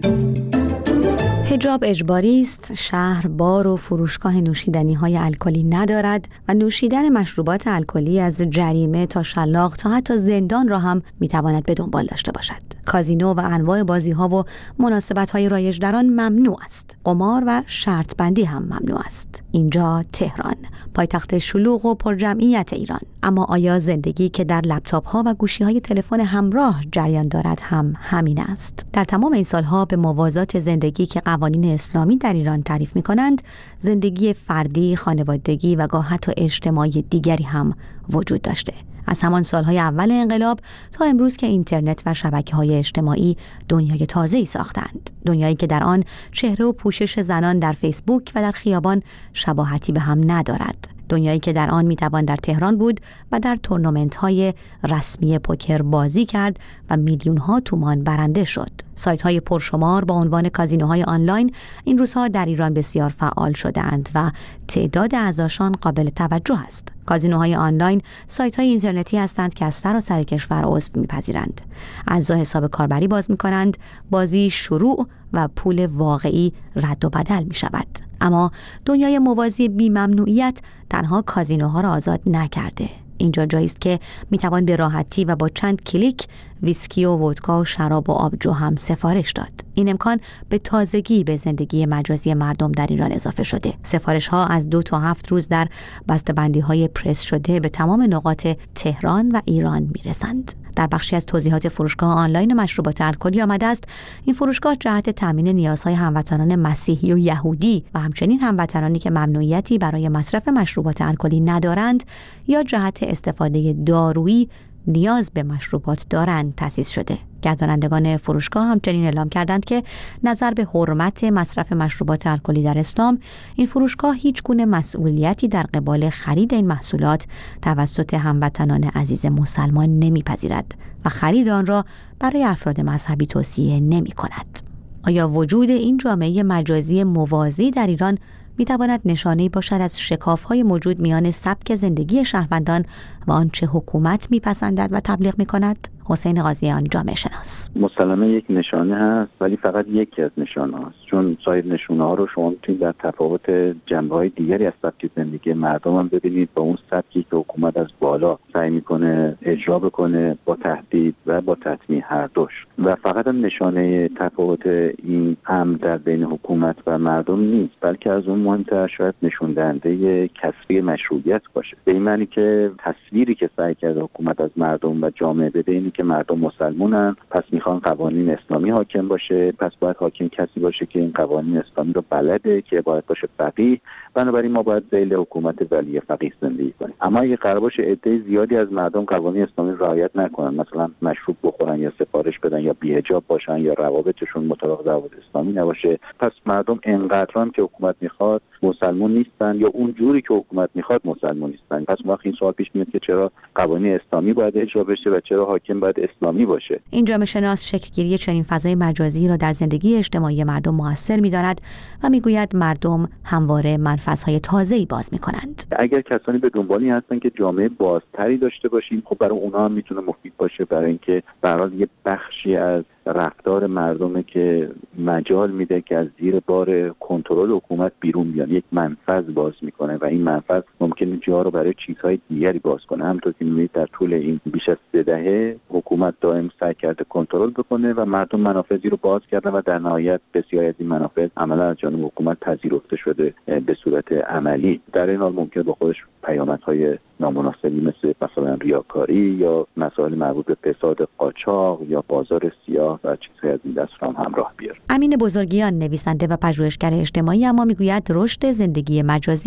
حجاب اجباری است، شهر بار و فروشگاه نوشیدنی‌های الکلی ندارد و نوشیدن مشروبات الکلی از جریمه تا شلاق تا حتی زندان را هم می‌تواند به دنبال داشته باشد. کازینو و انواع بازی‌ها و مناسبت‌های رایج در آن ممنوع است. قمار و شرط بندی هم ممنوع است. اینجا تهران، پایتخت شلوغ و پرجمعیت ایران. اما آیا زندگی که در لپتاپ‌ها و گوشی‌های تلفن همراه جریان دارد هم همین است؟ در تمام این سال‌ها به موازات زندگی که قوانین اسلامی در ایران تعریف می‌کنند، زندگی فردی، خانوادگی و گاه حتی اجتماعی دیگری هم وجود داشته. از همان سالهای اول انقلاب تا امروز که اینترنت و شبکه‌های اجتماعی دنیای تازه‌ای ساختند، دنیایی که در آن چهره و پوشش زنان در فیسبوک و در خیابان شباهتی به هم ندارد، دنیایی که در آن میتوان در تهران بود و در تورنمنت‌های رسمی پوکر بازی کرد و میلیون‌ها تومان برنده شد. سایت‌های پرشمار با عنوان کازینوهای آنلاین این روزها در ایران بسیار فعال شده‌اند و تعداد اعضاشان قابل توجه است. کازینوهای آنلاین سایت‌های اینترنتی هستند که از سراسر کشور عضو می‌پذیرند. اعضا حساب کاربری باز می‌کنند، بازی شروع و پول واقعی رد و بدل می‌شود. اما دنیای موازی بی‌ممنوعیت تنها کازینوها را آزاد نکرده. اینجا جایی است که میتوان به راحتی و با چند کلیک ویسکی و ودکا و شراب و آبجو هم سفارش داد. این امکان به تازگی به زندگی مجازی مردم در ایران اضافه شده. سفارش ها از دو تا هفت روز در بسته‌بندی های پرس شده به تمام نقاط تهران و ایران میرسند. در بخشی از توضیحات فروشگاه آنلاین مشروبات الکلی آمده است این فروشگاه جهت تامین نیازهای هموطنان مسیحی و یهودی و همچنین هموطنانی که ممنوعیتی برای مصرف مشروبات الکلی ندارند یا جهت استفاده دارویی نیاز به مشروبات دارند تأسیس شده. گردانندگان فروشگاه همچنین اعلام کردند که نظر به حرمت مصرف مشروبات الکلی در اسلام، این فروشگاه هیچ گونه مسئولیتی در قبال خرید این محصولات توسط هموطنان عزیز مسلمان نمیپذیرد و خرید آن را برای افراد مذهبی توصیه نمی کند. آیا وجود این جامعه مجازی موازی در ایران میتواند نشانه‌ای باشد از شکاف‌های موجود میان سبک زندگی شهروندان و آنچه حکومت میپسندد و تبلیغ میکند؟ حسین قاضیان، جامعه شناس: مسلماً یک نشانه هست، ولی فقط یکی از نشانه هست، چون سایر نشونه ها رو شما میتونید در تفاوت جنبه‌های دیگری از سبک زندگی مردم هم ببینید، با اون سبکی که حکومت از بالا سعی میکنه اجرا بکنه با تهدید و با تطمیع هر دوش. و فقط هم نشانه تفاوت این امر در بین حکومت و مردم نیست، بلکه از اون مهمتر شاید نشون دهنده کسری مشروعیت باشه. به این معنی که تصویری که سعی کرده حکومت از مردم و جامعه بده اینه که مردم مسلمانن، پس میخوان قوانین اسلامی حاکم باشه، پس باید حاکم کسی باشه که این قوانین اسلامی رو بلده، که باید باشه فقیه، بنابراین ما باید ذیل حکومت ولی فقیه زندگی کنیم. اما اگه قرار باشه عده زیادی از مردم قوانین اسلامی رعایت نکنن، مثلا مشروب بخورن یا سفارش بدن یا بی‌حجاب باشن یا روابطشون مطابق روابط اسلامی نباشه، پس مردم انقدرام که حکومت میخواد مسلمان نیستن یا اون جوری که حکومت میخواد مسلمان نیستن. پس وقت این سوال پیش میاد که چرا قوانین اسلامی باید اجرا بشه و چرا حاکم باید اسلامی باشه؟ این جامعه شناس شکل‌گیری چنین فضای مجازی را در زندگی اجتماعی مردم موثر می‌داند و میگوید مردم همواره منفذهای تازه‌ای باز می‌کنند. اگر کسانی به دنبالی هستن که جامعه بازتری داشته باشیم، خب برای اونها هم میتونه مفید باشه، برای اینکه به هر حال یه بخشی از رفتار مردمه که مجال میده که از زیر بار کنترل حکومت بیرون بیان، یک منفذ باز میکنه و این منفذ ممکنه جا رو برای چیزهای دیگری باز کنه. همونطور که میبینید در طول این بیش از سه دهه حکومت دائم سعی کرده کنترل بکنه و مردم منافذی رو باز کردن و در نهایت بسیاری از این منافذ عملا از جانب حکومت پذیرفته شده به صورت عملی. در این حال ممکنه با خودش پیامدهای نامناسبی مثل مثلا ریاکاری یا مسائل مربوط به فساد قاچاق یا بازار سیاه و چیزهای از این دست هم همراه بیاره. امین بزرگیان، نویسنده و پژوهشگر اجتماعی، اما میگوید رشد زندگی مجازی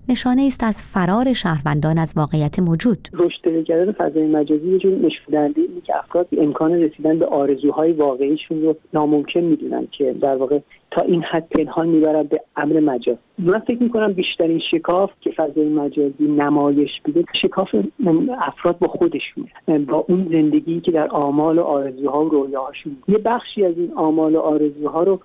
نشانه است از فرار شهروندان از واقعیت موجود. رشد تلگرام فضای مجازی یه جور نشون دهنده اینه که افراد امکان رسیدن به آرزوهای واقعیشون رو ناممکن میدونن که در واقع تا این حد پنهان میبرن به امر مجاز. من فکر میکنم بیشترین شکاف که فضای مجازی نمایش میده شکاف افراد با خودشون، با اون زندگی که در آمال و آرزوها و رویاهاشون. یه بخشی از این آمال و آرزوها رو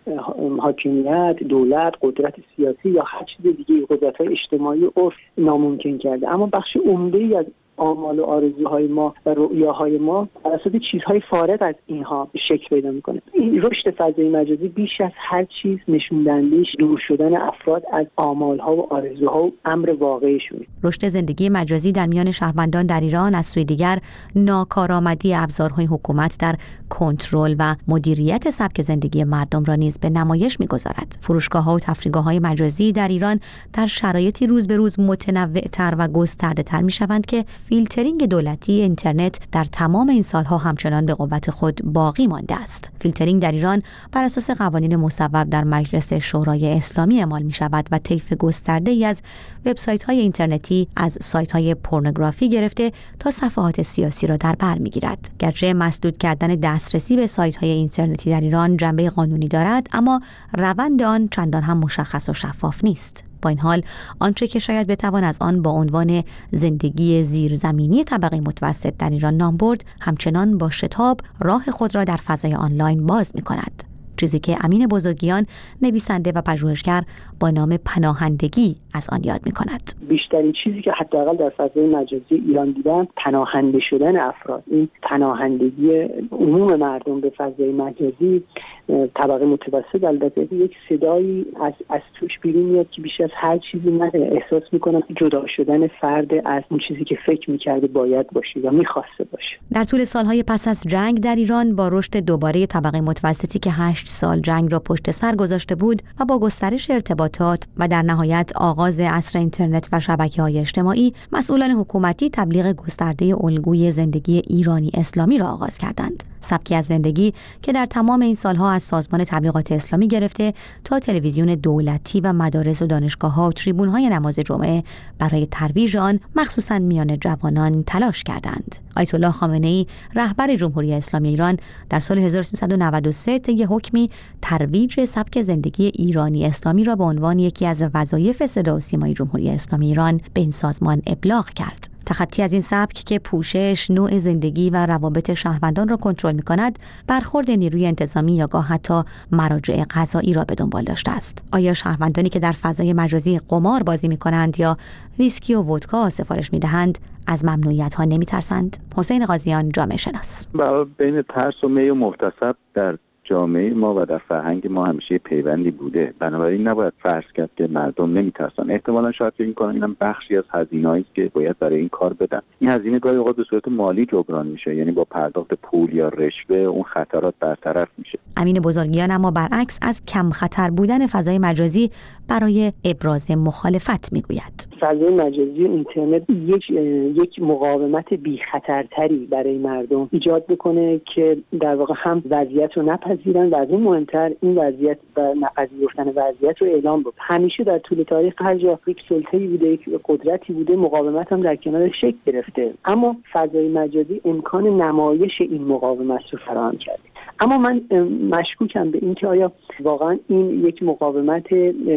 حاکمیت، دولت، قدرت سیاسی یا هر چیز دیگه، قدرت‌های اجتماعی عرف ناممکن کرده، اما بخش عمده‌ای از آمال و آرزوهای ما و رؤیاهای ما توسط چیزهای فارغ از اینها شکل پیدا میکنه. این رشد فضای مجازی بیش از هر چیز نشون دهنده‌اش دور شدن افراد از آمالها و آرزوها و امر واقعیشونه. رشد زندگی مجازی در میان شهروندان در ایران از سوی دیگر ناکارآمدی ابزارهای حکومت در کنترل و مدیریت سبک زندگی مردم را نیز به نمایش میگذارد. فروشگاه‌ها و تفریحگاه‌های مجازی در ایران در شرایطی روز به روز متنوع‌تر و گسترده‌تر می‌شوند که فیلترینگ دولتی اینترنت در تمام این سالها همچنان به قوت خود باقی مانده است. فیلترینگ در ایران بر اساس قوانین مصوب در مجلس شورای اسلامی اعمال می شود و طیف گسترده‌ای از وبسایت‌های اینترنتی از سایت‌های پورنوگرافی گرفته تا صفحات سیاسی را در بر می‌گیرد. گرچه مسدود کردن دسترسی به سایت‌های اینترنتی در ایران جنبه قانونی دارد، اما روند آن چندان هم مشخص و شفاف نیست. با این حال آنچه که شاید بتوان از آن با عنوان زندگی زیرزمینی طبقه متوسط در ایران نام برد، همچنان با شتاب راه خود را در فضای آنلاین باز می‌کند. چیزی که امین بزرگیان، نویسنده و پژوهشگر، با نام پناهندگی از آن یاد می‌کند. بیشترین چیزی که حداقل در فضای مجازی ایران دیدم پناهنده شدن افراد. این پناهندگی عموم مردم به فضای مجازی، طبقه متوسط، البته یک صدایی از از توش بیرون میاد که بیش از هر چیزی من احساس میکنم جدا شدن فرد از اون چیزی که فکر میکرده باید باشه یا میخواسته باشه. در طول سالهای پس از جنگ در ایران با رشد دوباره طبقه متوسطی که هشت سال جنگ را پشت سر گذاشته بود و با گسترش ارتباطات و در نهایت آغاز عصر اینترنت و شبکه‌های اجتماعی، مسئولان حکومتی تبلیغ گسترده الگوی زندگی ایرانی اسلامی را آغاز کردند. سبکی از زندگی که در تمام این سالها از سازمان تبلیغات اسلامی گرفته تا تلویزیون دولتی و مدارس و دانشگاه‌ها و تریبون‌های نماز جمعه برای ترویج آن مخصوصاً میان جوانان تلاش کردند. آیت الله خامنه‌ای، رهبر جمهوری اسلامی ایران، در سال هزار و سیصد و نود و سه طی حکمی ترویج سبک زندگی ایرانی اسلامی را به عنوان یکی از وظایف صدا و سیمای جمهوری اسلامی ایران به این سازمان ابلاغ کرد. تخطی از این سبک که پوشش، نوع زندگی و روابط شهروندان را کنترل می‌کند، برخورد نیروی انتظامی یا گاه حتی مراجع قضایی را به دنبال داشته است. آیا شهروندانی که در فضای مجازی قمار بازی می‌کنند یا ویسکی و ودکا سفارش می‌دهند از ممنوعیت‌ها نمی‌ترسند؟ حسین قاضیان، جامعه شناس. بین ترس و می و محتسب در جامعه ما و در فرهنگ ما همیشه پیوندی بوده، بنابراین نباید فرض کرد که مردم نمیترسن. احتمالاً شاید فکر کنن اینم بخشی از هزینه‌ای است که باید برای این کار بدن. این هزینه گاهی اوقات به صورت مالی جبران میشه، یعنی با پرداخت پول یا رشوه اون خطرات برطرف میشه. امین بزرگیان اما برعکس از کم خطر بودن فضای مجازی برای ابراز مخالفت میگوید. فضای مجازی و اینترنت یک یک مقاومت بی خطرتری برای مردم ایجاد بکنه که در واقع هم وضعیت رو نپذیرن و از اون مهمتر این وضعیت و نپذیرفتن وضعیت رو اعلام بکنن. همیشه در طول تاریخ هر جا یک سلطه‌ای بوده، یک قدرتی بوده، مقاومت هم در کنار شکل گرفته، اما فضای مجازی امکان نمایش این مقاومت رو فراهم کرده. اما من مشکوکم به این که آیا واقعا این یک مقاومت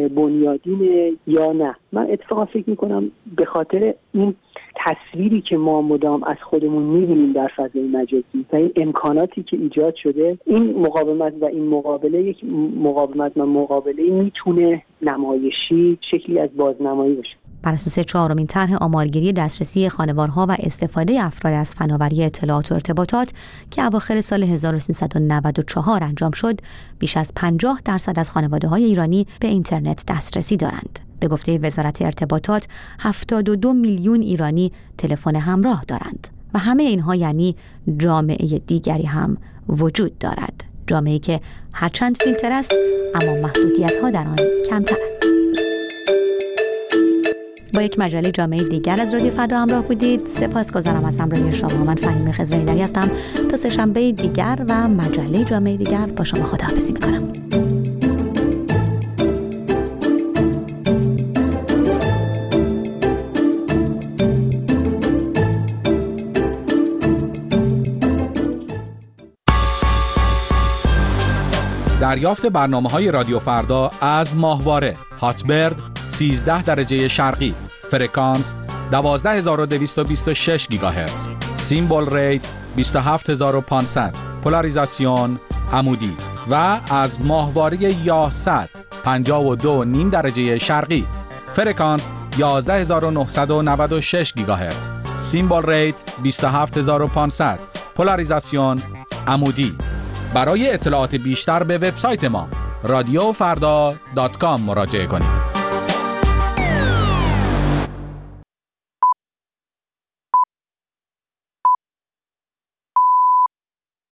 بنیادینه یا نه. من اتفاقا فکر میکنم به خاطر این تصویری که ما مدام از خودمون میبینیم در فضای مجازی و این امکاناتی که ایجاد شده، این مقاومت و این مقابله یک مقاومت و مقابله میتونه نمایشی، شکلی از بازنمایی باشه. بر اساس چهارمین طرح آمارگیری دسترسی خانوارها و استفاده افراد از فناوری اطلاعات و ارتباطات که اواخر سال هزار و سیصد و نود و چهار انجام شد، بیش از پنجاه درصد از خانواده‌های ایرانی به اینترنت دسترسی دارند. به گفته وزارت ارتباطات، هفتاد و دو میلیون ایرانی تلفن همراه دارند و همه اینها یعنی جامعه دیگری هم وجود دارد. جامعه‌ای که هرچند فیلتر است اما محدودیت‌ها در آن کمترند. با یک مجله جامعه دیگر از رادیو فردا همراه بودید. سپاسگزارم از همراهی شما. من فهیم خضرایی‌دری هستم. تا سه‌شنبه دیگر و مجله جامعه دیگر با شما خداحافظی می‌کنم. دریافت برنامه‌های رادیو فردا از ماهواره هاتبرد سیزده درجه شرقی، فرکانس دوازده هزار و دویست و بیست و شش گیگاهرتز، سیمبل ریت بیست و هفت هزار و پانصد، پولاریزاسیون عمودی و از ماهواره یاهصد پنجاه و دو و نیم درجه شرقی، فرکانس یازده هزار و نهصد و نود و شش گیگاهرتز، سیمبل ریت بیست و هفت هزار و پانصد، پولاریزاسیون عمودی. برای اطلاعات بیشتر به وبسایت ما رادیو فردا دات کام مراجعه کنید.